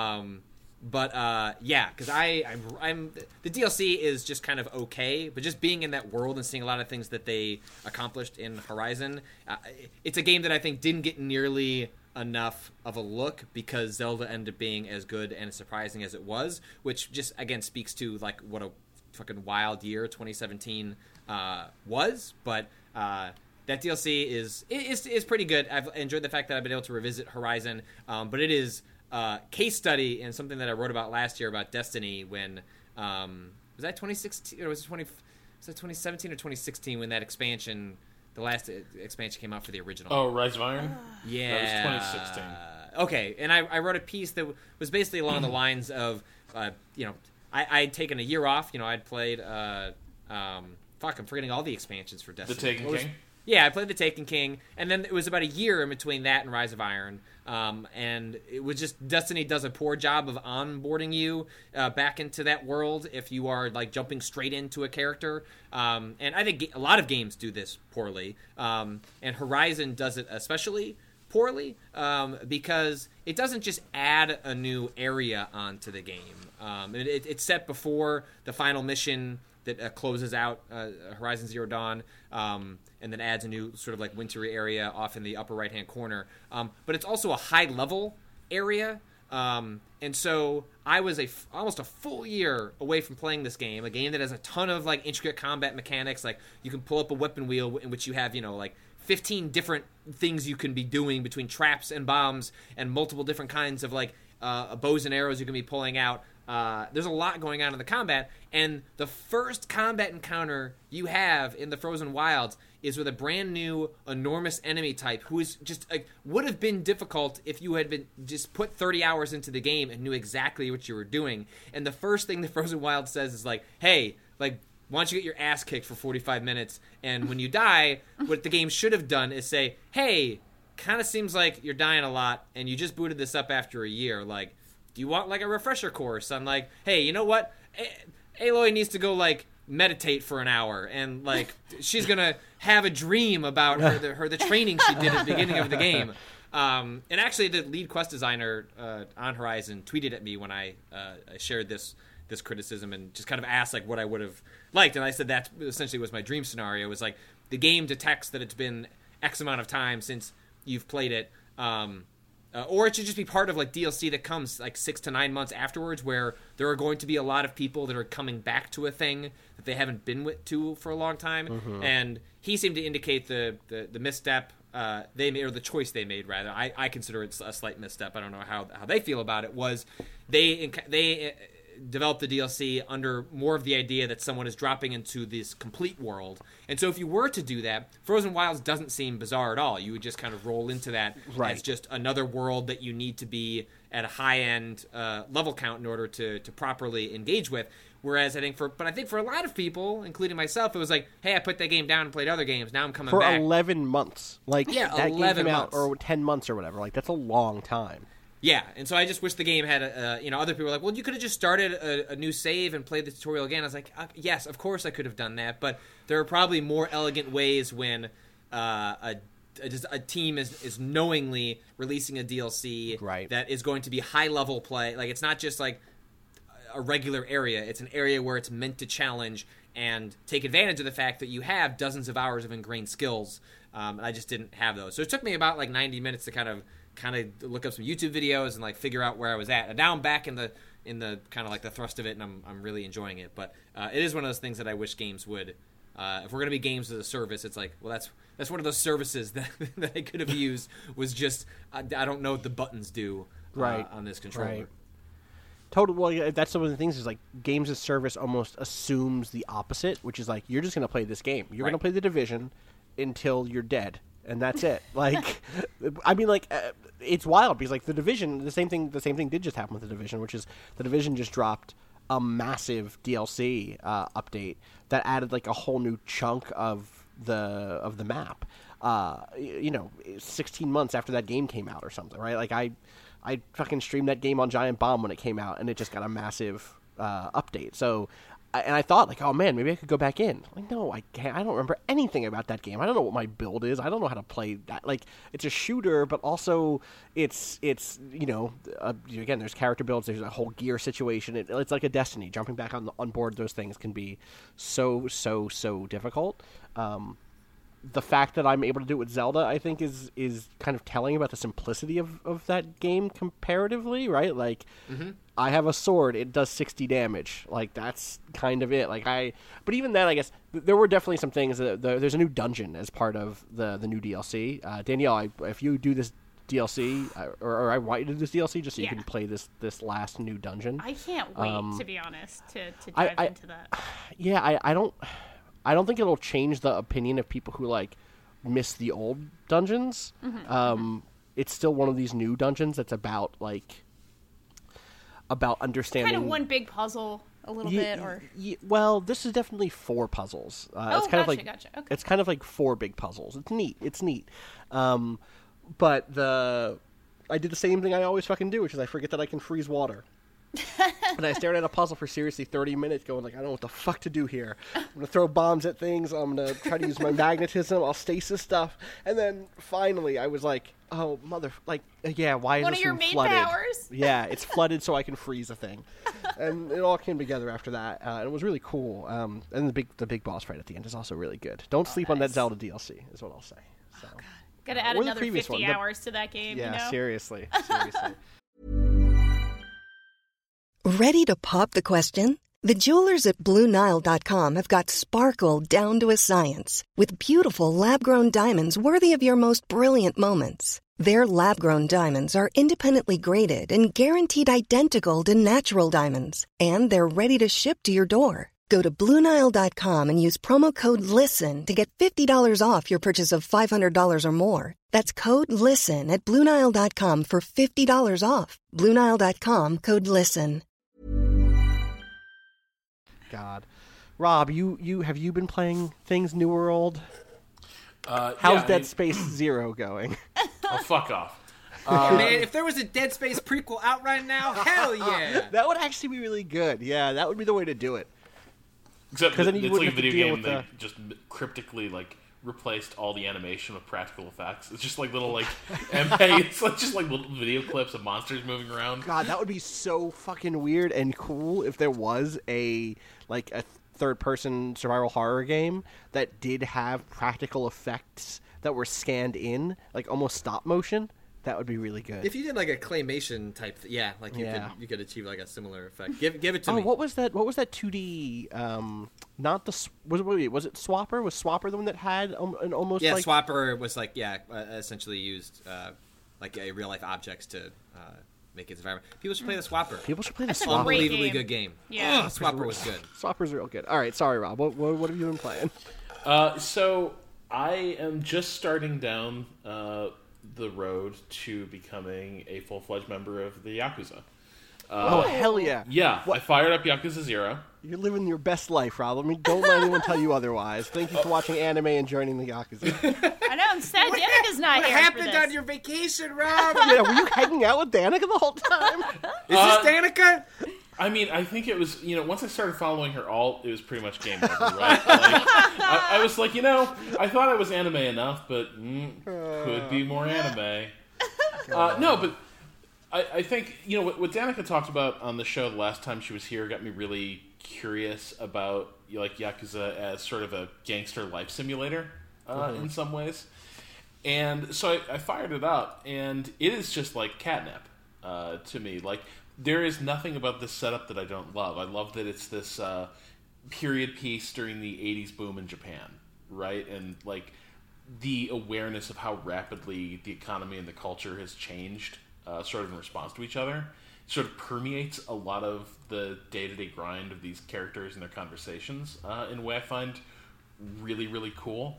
But because I'm the DLC is just kind of okay, but just being in that world and seeing a lot of things that they accomplished in Horizon, it's a game that I think didn't get nearly enough of a look because Zelda ended up being as good and as surprising as it was, which just again speaks to like what a fucking wild year 2017 was. But that DLC is pretty good. I've enjoyed the fact that I've been able to revisit Horizon, but it is case study and something that I wrote about last year about Destiny when was that 2016 or was it 2017 or 2016 when that expansion, the last expansion came out for the original. Oh, Rise of Iron? Yeah. That was 2016. Okay, and I wrote a piece that was basically along the lines of, I'd taken a year off. I'd played, I'm forgetting all the expansions for Destiny. The Taken King? Yeah, I played The Taken King, and then it was about a year in between that and Rise of Iron. And it was just Destiny does a poor job of onboarding you back into that world if you are like jumping straight into a character. And I think a lot of games do this poorly. And Horizon does it especially poorly because it doesn't just add a new area onto the game. It's set before the final mission that closes out Horizon Zero Dawn, and then adds a new sort of like wintry area off in the upper right-hand corner. But it's also a high-level area, and so I was almost a full year away from playing this game, a game that has a ton of like intricate combat mechanics. Like you can pull up a weapon wheel in which you have, like 15 different things you can be doing between traps and bombs and multiple different kinds of like bows and arrows you can be pulling out. There's a lot going on in the combat, and the first combat encounter you have in the Frozen Wilds is with a brand new enormous enemy type who is just would have been difficult if you had been just put 30 hours into the game and knew exactly what you were doing. And the first thing the Frozen Wilds says is like, hey, like, why don't you get your ass kicked for 45 minutes, and when you die, what the game should have done is say, hey, kind of seems like you're dying a lot, and you just booted this up after a year, like, do you want like a refresher course on like, hey, you know what, Aloy needs to go like meditate for an hour, and like she's gonna have a dream about the training she did at the beginning of the game. And actually, the lead quest designer on Horizon tweeted at me when I shared this criticism and just kind of asked like what I would have liked, and I said that essentially was my dream scenario. It was like the game detects that it's been X amount of time since you've played it. Or it should just be part of like DLC that comes like 6 to 9 months afterwards, where there are going to be a lot of people that are coming back to a thing that they haven't been to for a long time. Mm-hmm. And he seemed to indicate the misstep they made, or the choice they made rather. I consider it a slight misstep. I don't know how they feel about it. Was they developed the DLC under more of the idea that someone is dropping into this complete world. And so if you were to do that, Frozen Wilds doesn't seem bizarre at all. You would just kind of roll into that as just another world that you need to be at a high-end level count in order to properly engage with. Whereas I think for a lot of people, including myself, it was like, hey, I put that game down and played other games. Now I'm coming back. For 11 months. Like, yeah, that 11 game came months. out, or 10 months or whatever. Like, that's a long time. Yeah, and so I just wish the game had, other people were like, well, you could have just started a new save and played the tutorial again. I was like, yes, of course I could have done that, but there are probably more elegant ways when a team is knowingly releasing a DLC that is going to be high-level play. Like, it's not just like a regular area. It's an area where it's meant to challenge and take advantage of the fact that you have dozens of hours of ingrained skills. I just didn't have those. So it took me about like 90 minutes to kind of look up some YouTube videos and like figure out where I was at. And now I'm back in the kind of like the thrust of it, and I'm really enjoying it. But it is one of those things that I wish games would. If we're gonna be games as a service, it's like, well, that's one of those services that I could have used. Was just I don't know what the buttons do on this controller. Right. Totally. Well, yeah, that's one of the things is like games as service almost assumes the opposite, which is like you're just gonna play this game. You're gonna play The Division until you're dead. And that's it. Like, I mean, like, it's wild because, like, The Division, the same thing did just happen with The Division, which is The Division just dropped a massive DLC update that added like a whole new chunk of the map. 16 months after that game came out or something, right? Like, I fucking streamed that game on Giant Bomb when it came out, and it just got a massive update. So. And I thought, like, oh, man, maybe I could go back in. Like, no, I can't. I don't remember anything about that game. I don't know what my build is. I don't know how to play that. Like, it's a shooter, but also it's again, there's character builds. There's a whole gear situation. It's like a Destiny. Jumping back on board those things can be so difficult. the fact that I'm able to do it with Zelda, I think, is kind of telling about the simplicity of that game comparatively, right? Like, I have a sword; it does 60 damage. Like, that's kind of it. But even then, I guess there were definitely some things. There's a new dungeon as part of the new DLC. Danielle, if you do this DLC, or I want you to do this DLC just so you can play this last new dungeon. I can't wait, to be honest, to dive into that. Yeah, I don't think it'll change the opinion of people who like miss the old dungeons. It's still one of these new dungeons that's about understanding kind of one big puzzle a little bit, or well, this is definitely 4 puzzles. It's kind of like gotcha. Okay. It's kind of like 4 big puzzles. It's neat. But I did the same thing I always fucking do, which is I forget that I can freeze water. And I stared at a puzzle for seriously 30 minutes going like, I don't know what the fuck to do here. I'm going to throw bombs at things. I'm going to try to use my magnetism. I'll stasis stuff. And then finally I was like, oh, why is one this of your room main flooded? powers? Yeah, it's flooded so I can freeze a thing. And it all came together after that. And it was really cool. And the big boss fight at the end is also really good. Don't sleep on that Zelda DLC is what I'll say. So. Oh, God. Gotta add another 50 hours to that game, Yeah, seriously. Ready to pop the question? The jewelers at BlueNile.com have got sparkle down to a science with beautiful lab-grown diamonds worthy of your most brilliant moments. Their lab-grown diamonds are independently graded and guaranteed identical to natural diamonds, and they're ready to ship to your door. Go to BlueNile.com and use promo code LISTEN to get $50 off your purchase of $500 or more. That's code LISTEN at BlueNile.com for $50 off. BlueNile.com, code LISTEN. God. Rob, have you been playing things New World? How's Dead Space Zero going? Oh, fuck off. Man, if there was a Dead Space prequel out right now, hell yeah. That would actually be really good. Yeah, that would be the way to do it. Except then it's you like a wouldn't have to video deal game with they just cryptically replaced all the animation with practical effects. It's just like little MP. It's just like little video clips of monsters moving around. God, that would be so fucking weird and cool if there was a third-person survival horror game that did have practical effects that were scanned in, like almost stop motion. That would be really good. If you did like a claymation type, you could achieve like a similar effect. Give it to me. What was that 2D? Not the was it Swapper? Was Swapper the one that had an almost Swapper was essentially used like a real life objects to make its environment. People should play the Swapper. Swapper. Unbelievably good game. Yeah, Swapper was good. Swapper's real good. All right, sorry, Rob. What have you been playing? So I am just starting down the road to becoming a full-fledged member of the Yakuza. Oh, hell yeah. Yeah, I fired up Yakuza 0. You're living your best life, Rob. Don't let anyone tell you otherwise. Thank you for watching anime and joining the Yakuza. I know, I'm sad Danica's not here. What happened for this. on your vacation, Rob? Yeah, were you hanging out with Danica the whole time? Is this Danica? I mean, I think it was, once I started following her alt, it was pretty much game over, right? I was like, I thought I was anime enough, but could be more anime. No, but I think, what Danica talked about on the show the last time she was here got me really curious about, Yakuza as sort of a gangster life simulator in some ways. And so I fired it up, and it is just like catnip to me. There is nothing about this setup that I don't love. I love that it's this period piece during the 80s boom in Japan, right? And, the awareness of how rapidly the economy and the culture has changed sort of in response to each other sort of permeates a lot of the day-to-day grind of these characters and their conversations in a way I find really, really cool.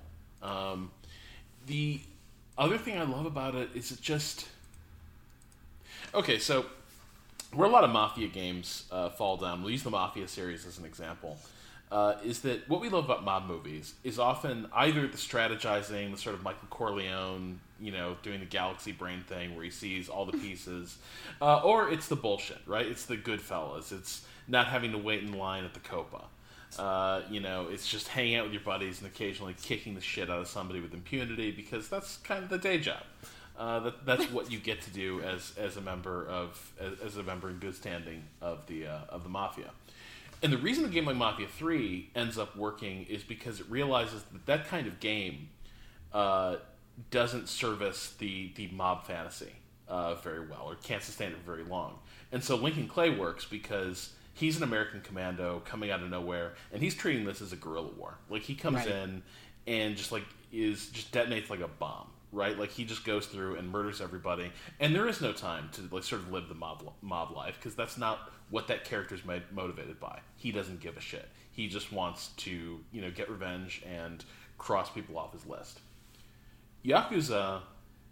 The other thing I love about it is it just... Okay, so... where a lot of Mafia games fall down, we'll use the Mafia series as an example, is that what we love about mob movies is often either the strategizing, the sort of Michael Corleone, doing the galaxy brain thing where he sees all the pieces, or it's the bullshit, right? It's the Goodfellas. It's not having to wait in line at the Copa. It's just hanging out with your buddies and occasionally kicking the shit out of somebody with impunity because that's kind of the day job. That's what you get to do as a member in good standing of the Mafia. And the reason a game like Mafia 3 ends up working is because it realizes that kind of game doesn't service the mob fantasy very well, or can't sustain it very long. And so Lincoln Clay works because he's an American commando coming out of nowhere, and he's treating this as a guerrilla war. Like, he comes in and just detonates like a bomb, right? Like, he just goes through and murders everybody, and there is no time to like sort of live the mob life, because that's not what that character's motivated by. He doesn't give a shit. He just wants to, get revenge and cross people off his list. Yakuza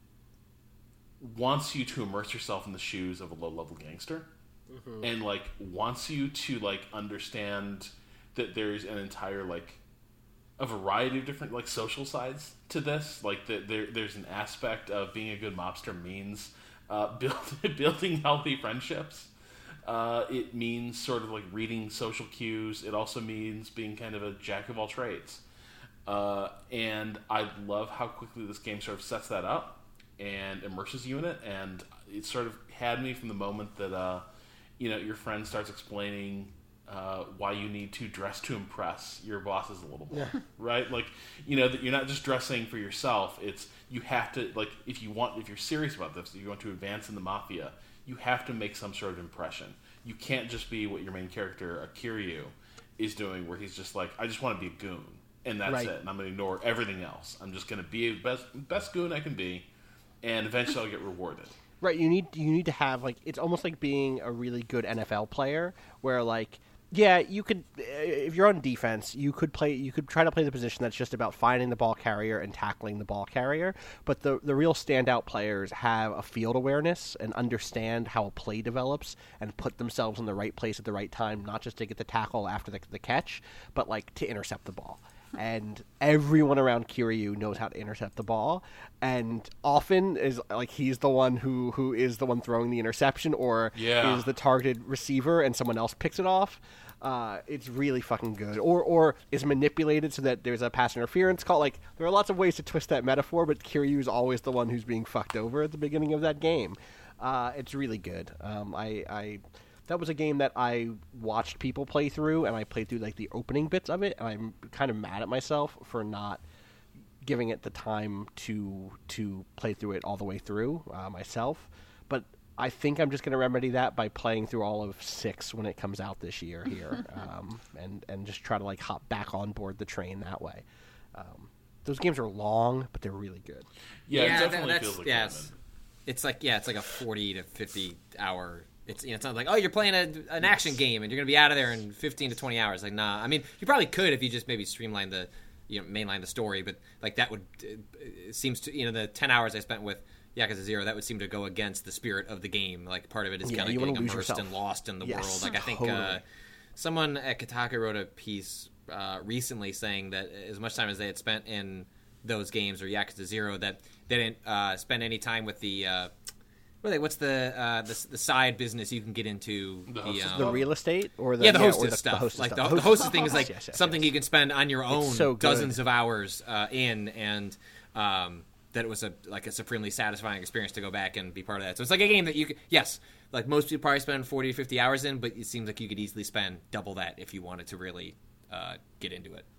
wants you to immerse yourself in the shoes of a low-level gangster, and like wants you to like understand that there's an entire a variety of different like social sides to this. Like there's an aspect of being a good mobster means building healthy friendships. It means sort of like reading social cues. It also means being kind of a jack of all trades. And I love how quickly this game sort of sets that up and immerses you in it. And it sort of had me from the moment that your friend starts explaining why you need to dress to impress your bosses a little more, right? Like, that you're not just dressing for yourself. It's you have to, like, if you're serious about this, if you want to advance in the mafia, you have to make some sort of impression. You can't just be what your main character, Kiryu, is doing, where he's just like, I just want to be a goon, and that's it, and I'm going to ignore everything else. I'm just going to be the best goon I can be, and eventually I'll get rewarded. Right, you need to have, like, it's almost like being a really good NFL player, where, like, yeah, you could, if you're on defense, you could try to play the position that's just about finding the ball carrier and tackling the ball carrier, but the real standout players have a field awareness and understand how a play develops and put themselves in the right place at the right time, not just to get the tackle after the catch, but, like, to intercept the ball. And everyone around Kiryu knows how to intercept the ball, and often is like he's the one who is the one throwing the interception, or is the targeted receiver, and someone else picks it off. It's really fucking good, or is manipulated so that there's a pass interference call. Like, there are lots of ways to twist that metaphor, but Kiryu is always the one who's being fucked over at the beginning of that game. It's really good. That was a game that I watched people play through, and I played through, like, the opening bits of it, and I'm kind of mad at myself for not giving it the time to play through it all the way through myself. But I think I'm just going to remedy that by playing through all of 6 when it comes out this year here, and just try to, like, hop back on board the train that way. Those games are long, but they're really good. Yeah, it definitely feels like it's like a 40 to 50 hour. It's it's not like, oh, you're playing an action game and you're gonna be out of there in 15 to 20 hours. Like, nah. I mean, you probably could if you just maybe streamline the mainline the story, but like that would it seems to the 10 hours I spent with Yakuza 0, that would seem to go against the spirit of the game. Like, part of it is kind of getting immersed and lost in the world. Like, I think someone at Kotaku wrote a piece recently saying that as much time as they had spent in those games or Yakuza 0, that they didn't spend any time with the what's the side business you can get into? The real estate, or the hostess stuff. The hostess thing is like something you can spend on your own dozens of hours in, and that it was a supremely satisfying experience to go back and be part of that. So it's like a game that you could, like most people probably spend 40 or 50 hours in, but it seems like you could easily spend double that if you wanted to really get into it.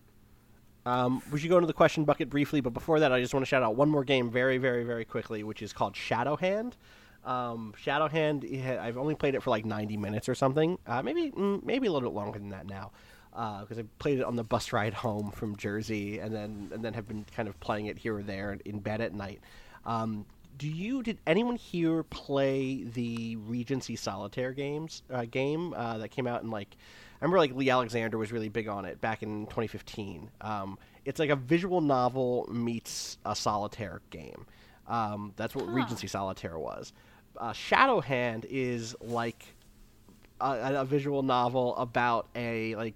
We should go into the question bucket briefly, but before that, I just want to shout out one more game very, very, very quickly, which is called Shadowhand. Shadowhand, I've only played it for like 90 minutes or something. Maybe a little bit longer than that now, because I played it on the bus ride home from Jersey, and then have been kind of playing it here or there in bed at night. Did anyone here play the Regency Solitaire game that came out in, like, I remember, like, Lee Alexander was really big on it back in 2015. It's like a visual novel meets a solitaire game. That's what Regency Solitaire was. Shadowhand is like a visual novel about an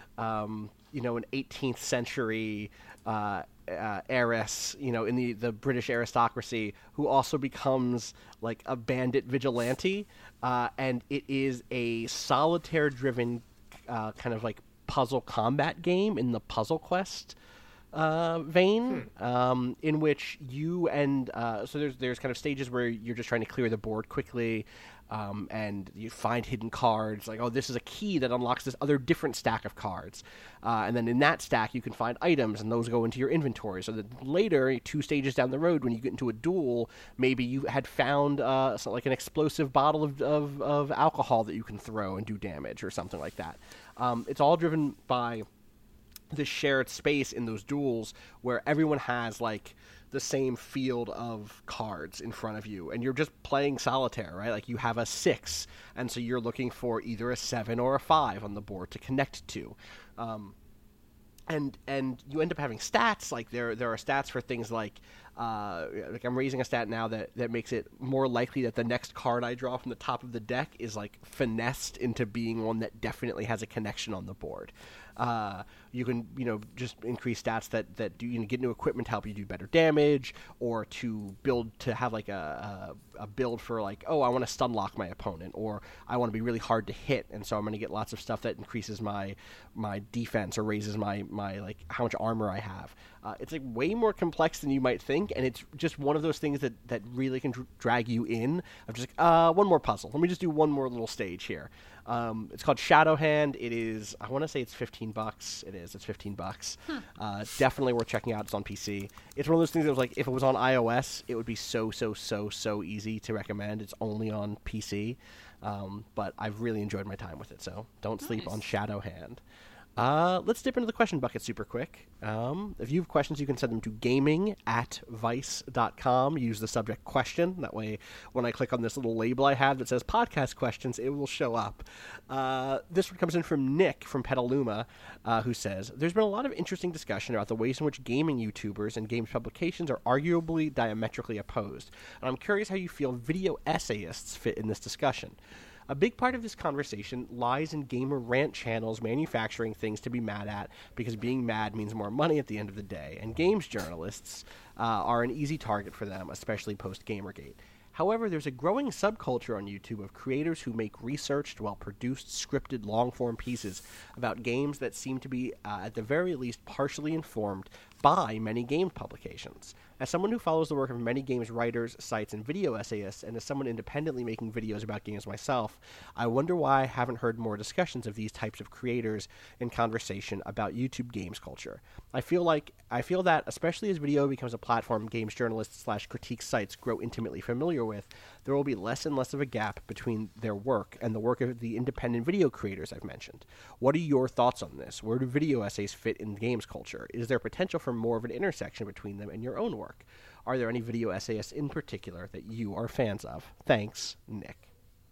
18th century heiress, in the British aristocracy, who also becomes like a bandit vigilante, and it is a solitaire-driven kind of like puzzle combat game in the Puzzle Quest vein, in which you and so there's kind of stages where you're just trying to clear the board quickly, and you find hidden cards, like, oh, this is a key that unlocks this other different stack of cards. And then in that stack, you can find items, and those go into your inventory. So that later, 2 stages down the road, when you get into a duel, maybe you had found like an explosive bottle of alcohol that you can throw and do damage or something like that. It's all driven by the shared space in those duels where everyone has, like, the same field of cards in front of you, and you're just playing solitaire, right? Like, you have a 6, and so you're looking for either a 7 or a 5 on the board to connect to. And you end up having stats. Like, there are stats for things like I'm raising a stat now that makes it more likely that the next card I draw from the top of the deck is, like, finessed into being one that definitely has a connection on the board. You can, just increase stats that do, get new equipment to help you do better damage, or to build to have, like, a build for, like, oh, I want to stun lock my opponent, or I want to be really hard to hit, and so I'm going to get lots of stuff that increases my defense or raises my like how much armor I have. It's, like, way more complex than you might think, and it's just one of those things that really can drag you in. Of just like, one more puzzle. Let me just do one more little stage here. It's called Shadowhand. It is, I want to say it's $15. It is. It's $15. Definitely worth checking out. It's on PC. It's one of those things that was like, if it was on iOS, it would be so easy to recommend. It's only on PC. But I've really enjoyed my time with it, so don't sleep on Shadowhand. Let's dip into the question bucket super quick. If you have questions, you can send them to gaming@vice.com. Use the subject question. That way, when I click on this little label I have that says podcast questions, it will show up. This one comes in from Nick from Petaluma, who says, there's been a lot of interesting discussion about the ways in which gaming YouTubers and games publications are arguably diametrically opposed. And I'm curious how you feel video essayists fit in this discussion. A big part of this conversation lies in gamer rant channels manufacturing things to be mad at because being mad means more money at the end of the day, and games journalists are an easy target for them, especially post-Gamergate. However, there's a growing subculture on YouTube of creators who make researched, well-produced, scripted, long-form pieces about games that seem to be, at the very least, partially informed by many game publications. As someone who follows the work of many games writers, sites, and video essayists, and as someone independently making videos about games myself, I wonder why I haven't heard more discussions of these types of creators in conversation about YouTube games culture. I feel that, especially as video becomes a platform games journalists / critique sites grow intimately familiar with, there will be less and less of a gap between their work and the work of the independent video creators I've mentioned. What are your thoughts on this? Where do video essays fit in games culture? Is there potential for more of an intersection between them and your own work? Are there any video essayists in particular that you are fans of? Thanks, Nick.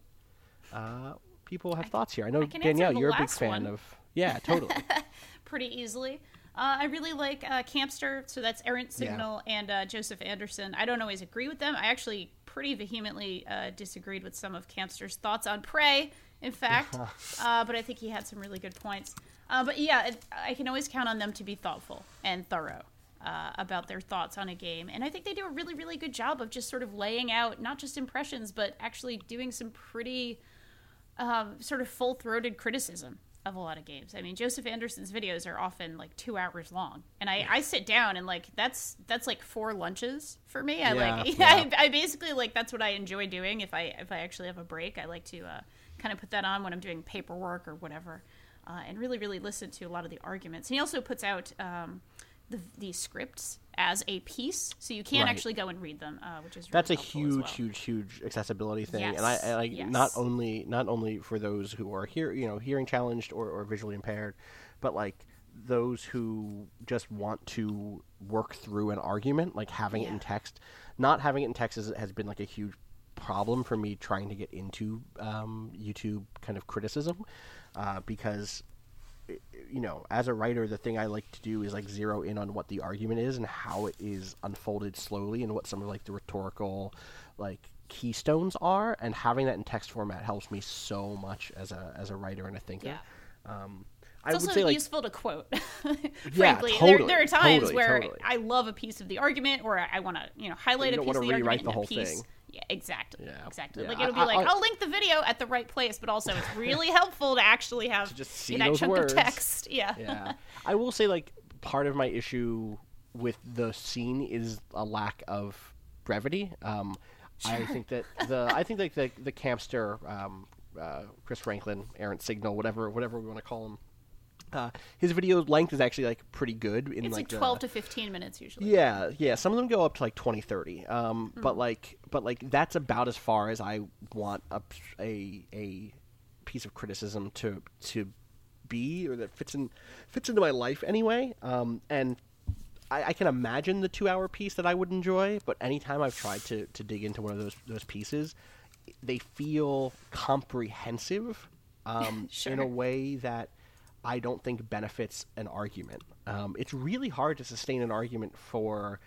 People have thoughts here. I know, Danielle, you're a big fan of... Yeah, totally. Pretty easily. I really like Campster, so that's Errant Signal and Joseph Anderson. I don't always agree with them. I actually pretty vehemently disagreed with some of Campster's thoughts on Prey, in fact. But I think he had some really good points. But yeah, I can always count on them to be thoughtful and thorough about their thoughts on a game. And I think they do a really, really good job of just sort of laying out not just impressions, but actually doing some pretty sort of full-throated criticism of a lot of games. I mean, Joseph Anderson's videos are often like 2 hours long, and I sit down and like that's like 4 lunches for me. I basically like that's what I enjoy doing. If I actually have a break, I like to kind of put that on when I'm doing paperwork or whatever, and really, really listen to a lot of the arguments. And he also puts out the scripts as a piece, so you can actually go and read them, which is really that's a huge accessibility thing. Yes. And I like not only for those who are hearing challenged or visually impaired, but like those who just want to work through an argument, like having it in text. Not having it in text has been like a huge problem for me trying to get into YouTube kind of criticism, because as a writer, the thing I like to do is like zero in on what the argument is and how it is unfolded slowly and what some of like the rhetorical like keystones are, and having that in text format helps me so much as a writer and a thinker. It's also would say, useful to quote. Frankly, there are times where I love a piece of the argument, or I want to highlight a piece of the argument in a piece. Thing. Yeah, exactly. Yeah. Like it'll be like, I'll link the video at the right place, but also it's really helpful to actually have just see that those chunk words. of text. Yeah. I will say, like, part of my issue with the scene is a lack of brevity. Sure. I think that the Campster, Chris Franklin, Errant Signal, whatever we want to call him. His video length is actually like pretty good. It's like 12 to 15 minutes usually. Yeah. Some of them go up to like 20, 30. But that's about as far as I want a piece of criticism to be, or that fits into my life anyway. And I can imagine the 2-hour piece that I would enjoy, but anytime I've tried to dig into one of those pieces, they feel comprehensive Sure. in a way that I don't think benefits an argument. It's really hard to sustain an argument for,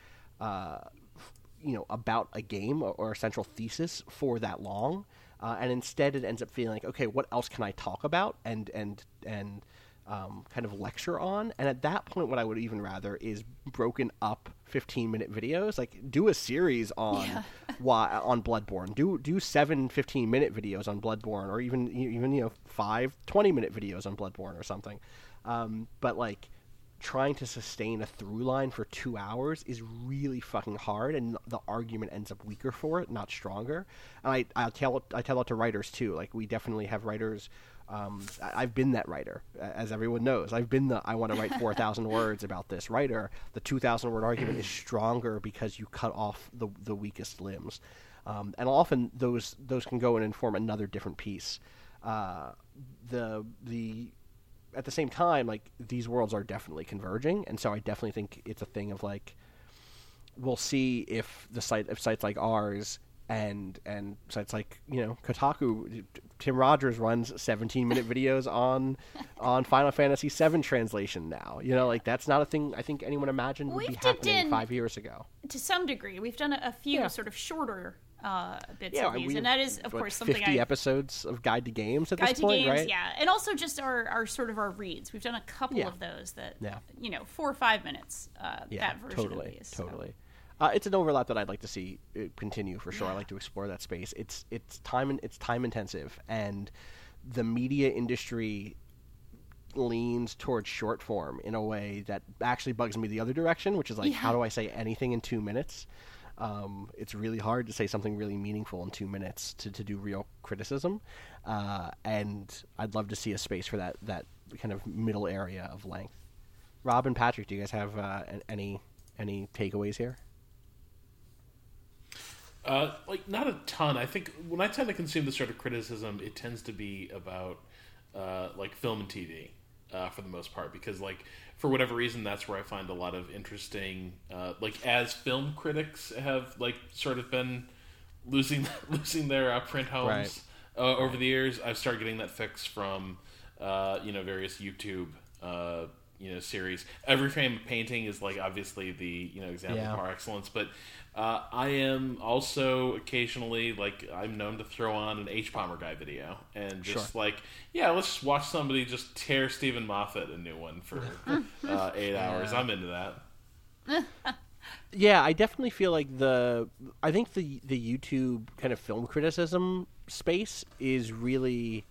about a game or a central thesis for that long, and instead it ends up feeling like, okay, what else can I talk about and kind of lecture on? And at that point, what I would even rather is broken up 15-minute videos. Like, do a series on on Bloodborne. Do 7 15-minute videos on Bloodborne, or even 5 20-minute videos on Bloodborne or something. But like, trying to sustain a through line for 2 hours is really fucking hard, and the argument ends up weaker for it, not stronger. And I tell that to writers too. Like, we definitely have writers. I've been that writer, as everyone knows. I've been I want to write 4,000 words about this writer. The 2,000 word argument is stronger because you cut off the weakest limbs, and often those can go and inform another different piece. At the same time, like, these worlds are definitely converging, and so I definitely think it's a thing of like, we'll see if sites like ours and sites like Kotaku, Tim Rogers runs 17-minute videos on Final Fantasy VII translation now. Like, that's not a thing I think anyone imagined would be happening 5 years ago. To some degree, we've done a few sort of shorter bits of these, and that is, of course, 50 something episodes of Guide to Games at Guide this point, to Games, right? yeah, and also just our sort of our reads. We've done a couple of those that 4 or 5 minutes. That version of these. Totally. It's an overlap that I'd like to see continue for sure. I like to explore that space. It's time intensive, and the media industry leans towards short form in a way that actually bugs me the other direction, which is like, how do I say anything in 2 minutes? It's really hard to say something really meaningful in 2 minutes to do real criticism, and I'd love to see a space for that kind of middle area of length. Rob and Patrick, do you guys have any takeaways here? Not a ton. I think when I tend to consume this sort of criticism, it tends to be about film and TV for the most part, because for whatever reason, that's where I find a lot of interesting, as film critics have sort of been losing their print homes over the years. I've started getting that fix from various YouTube series. Every Frame of Painting is obviously the example par excellence, but I am also occasionally I'm known to throw on an H. Palmer guy video and just let's just watch somebody just tear Stephen Moffat a new one for 8 hours. I'm into that. Yeah, I definitely feel like I think the YouTube kind of film criticism space is really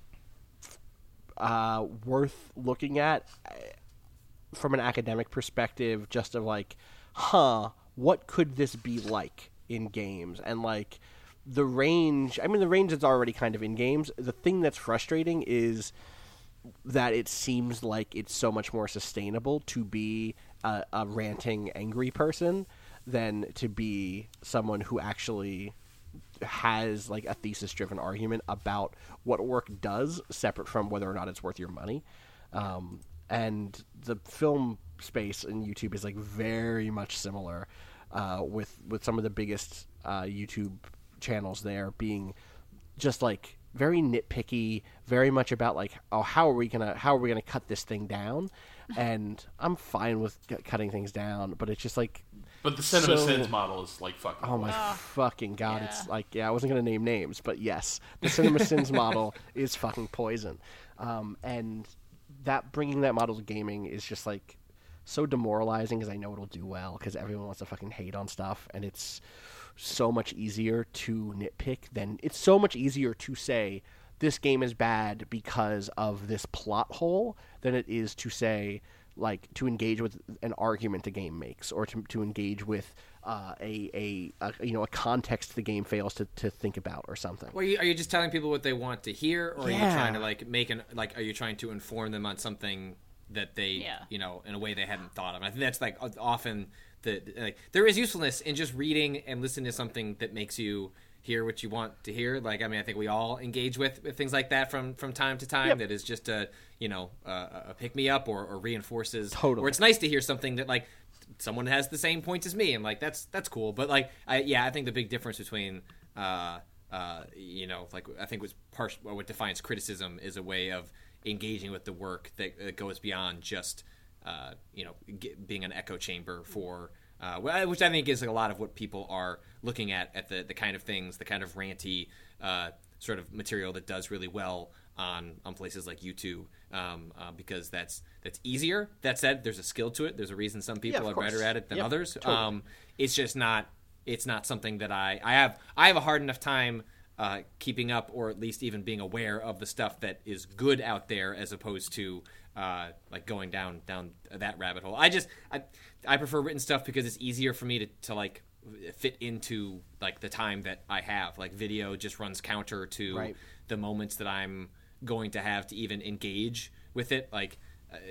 worth looking at from an academic perspective, just of what could this be like in games? And the range is already kind of in games. The thing that's frustrating is that it seems like it's so much more sustainable to be a ranting, angry person than to be someone who actually has a thesis-driven argument about what work does, separate from whether or not it's worth your money. And the film space in YouTube is very much similar, with some of the biggest YouTube channels there being just very nitpicky, very much about how are we gonna cut this thing down? And I'm fine with cutting things down, but it's just But the CinemaSins model is fucking. Oh my fucking god! Yeah. It's I wasn't gonna name names, but yes, the CinemaSins model is fucking poison, and that bringing that model to gaming is just so demoralizing, because I know it'll do well because everyone wants to fucking hate on stuff, and it's so much easier to nitpick than it's so much easier to say this game is bad because of this plot hole than it is to say like to engage with an argument the game makes, or to engage with a context the game fails to think about or something. Well, are you just telling people what they want to hear, or are you trying to are you trying to inform them on something that they in a way they hadn't thought of? I think that's like often there is usefulness in just reading and listening to something that makes you hear what you want to hear. Like, I mean, I think we all engage with things like that from time to time. That is just a pick me up or reinforces. Totally. Or it's nice to hear something that like someone has the same points as me, and like that's cool. But like I think the big difference between like I think what defines criticism is a way of engaging with the work that goes beyond just being an echo chamber for which I think is a lot of what people are looking at the kind of things, the kind of ranty sort of material that does really well on places like YouTube, because that's easier. That said, there's a skill to it. There's a reason some people are better at it than others. Totally. It's just not something that I have a hard enough time keeping up, or at least even being aware of the stuff that is good out there, as opposed to like going down that rabbit hole. I prefer written stuff because it's easier for me to like fit into like the time that I have. Like video just runs counter to the moments that I'm going to have to even engage with it. Like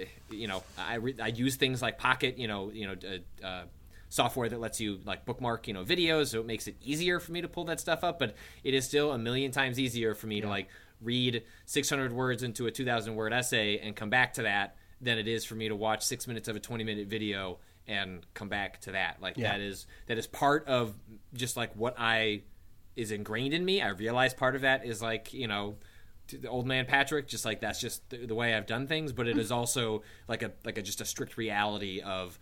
I use things like Pocket, software that lets you like bookmark videos, so it makes it easier for me to pull that stuff up. But it is still a million times easier for me to like read 600 words into a 2,000 word essay and come back to that than it is for me to watch 6 minutes of a 20-minute video and come back to that. Like that is part of just like what is ingrained in me. I realize part of that is like, the old man Patrick, just like that's just the way I've done things. But it is also like just a strict reality of,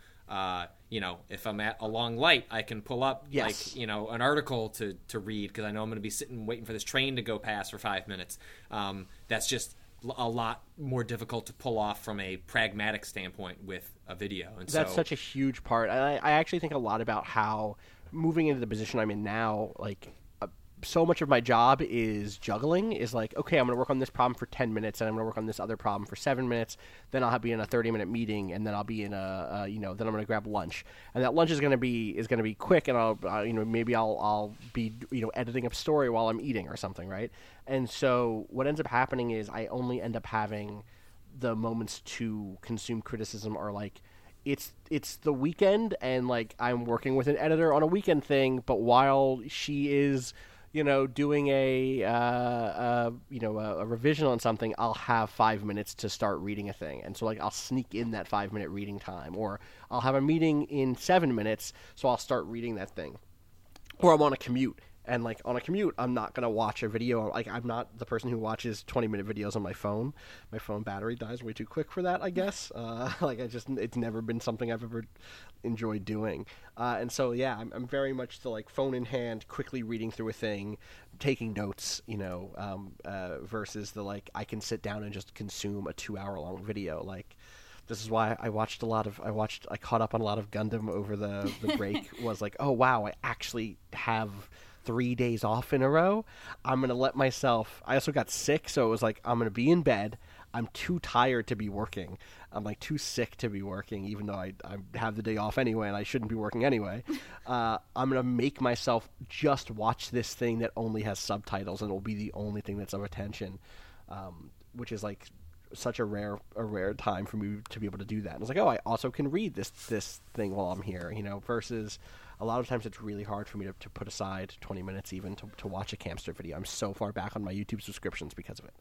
if I'm at a long light, I can pull up an article to read because I know I'm going to be sitting waiting for this train to go past for 5 minutes. That's just a lot more difficult to pull off from a pragmatic standpoint with a video. And that's such a huge part. And I actually think a lot about how moving into the position I'm in now, like so much of my job is juggling, is like, okay, I'm going to work on this problem for 10 minutes and I'm going to work on this other problem for 7 minutes. Then I'll be in a 30-minute meeting, and then I'll be in then I'm going to grab lunch. And that lunch is going to be quick, and I'll maybe I'll be editing a story while I'm eating or something, right? And so what ends up happening is I only end up having the moments to consume criticism are like it's the weekend, and like I'm working with an editor on a weekend thing, but while she is doing a revision on something, I'll have 5 minutes to start reading a thing. And so like I'll sneak in that 5-minute reading time, or I'll have a meeting in 7 minutes, so I'll start reading that thing. Or I'm on a commute, and like on a commute, I'm not going to watch a video. Like I'm not the person who watches 20-minute videos on my phone. My phone battery dies way too quick for that, I guess. It's never been something I've ever enjoyed doing. And so, yeah, I'm very much the like phone in hand, quickly reading through a thing, taking notes, versus the like I can sit down and just consume a 2-hour-long video. Like, this is why I caught up on a lot of Gundam over the break. Was like, oh wow, I actually have 3 days off in a row. I'm going to let myself... I also got sick, so it was like, I'm going to be in bed. I'm too tired to be working. I'm like too sick to be working, even though I have the day off anyway, and I shouldn't be working anyway. I'm going to make myself just watch this thing that only has subtitles, and it will be the only thing that's of attention, which is like such a rare time for me to be able to do that. And it's like, oh, I also can read this thing while I'm here, versus... A lot of times it's really hard for me to put aside 20 minutes even to watch a Campster video. I'm so far back on my YouTube subscriptions because of it.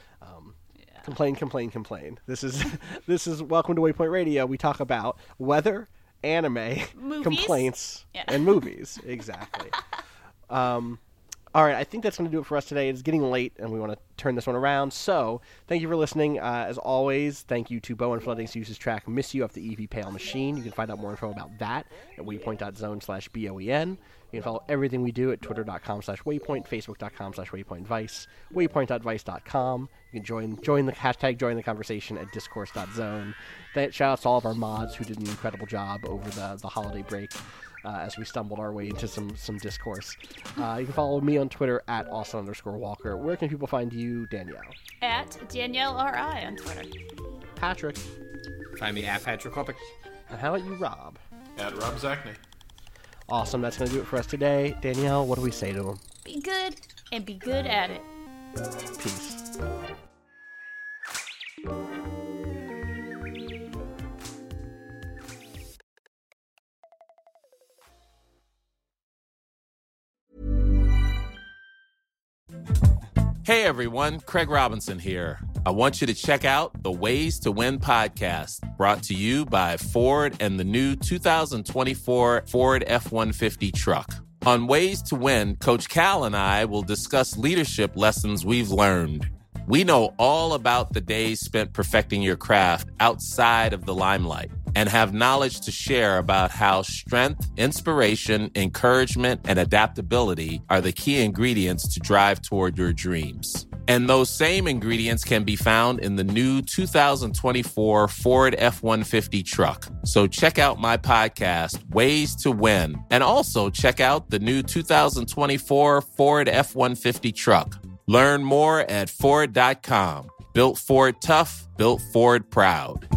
Complain. This is Welcome to Waypoint Radio. We talk about weather, anime, movies? Complaints, and movies. Exactly. All right, I think that's going to do it for us today. It's getting late, and we want to turn this one around. So, thank you for listening. As always, thank you to Bowen for letting us use his track Miss You off the EV Pale Machine. You can find out more info about that at waypoint.zone/BOEN. You can follow everything we do at twitter.com/waypoint, facebook.com/waypointvice, waypoint.vice.com. You can join the hashtag join the conversation at discourse.zone. Shout out to all of our mods who did an incredible job over the holiday break. As we stumbled our way into some discourse. You can follow me on Twitter at Austin_Walker. Where can people find you, Danielle? At Danielle RI on Twitter. Patrick. Find me at Patrick Klepek. And how about you, Rob? At Rob Zachney. Awesome. That's going to do it for us today. Danielle, what do we say to him? Be good and be good at it. Peace. Hey everyone, Craig Robinson here. I want you to check out the Ways to Win podcast, brought to you by Ford and the new 2024 Ford F-150 truck. On Ways to Win, Coach Cal and I will discuss leadership lessons we've learned. We know all about the days spent perfecting your craft outside of the limelight and have knowledge to share about how strength, inspiration, encouragement, and adaptability are the key ingredients to drive toward your dreams. And those same ingredients can be found in the new 2024 Ford F-150 truck. So check out my podcast, Ways to Win, and also check out the new 2024 Ford F-150 truck. Learn more at Ford.com. Built Ford tough, built Ford proud.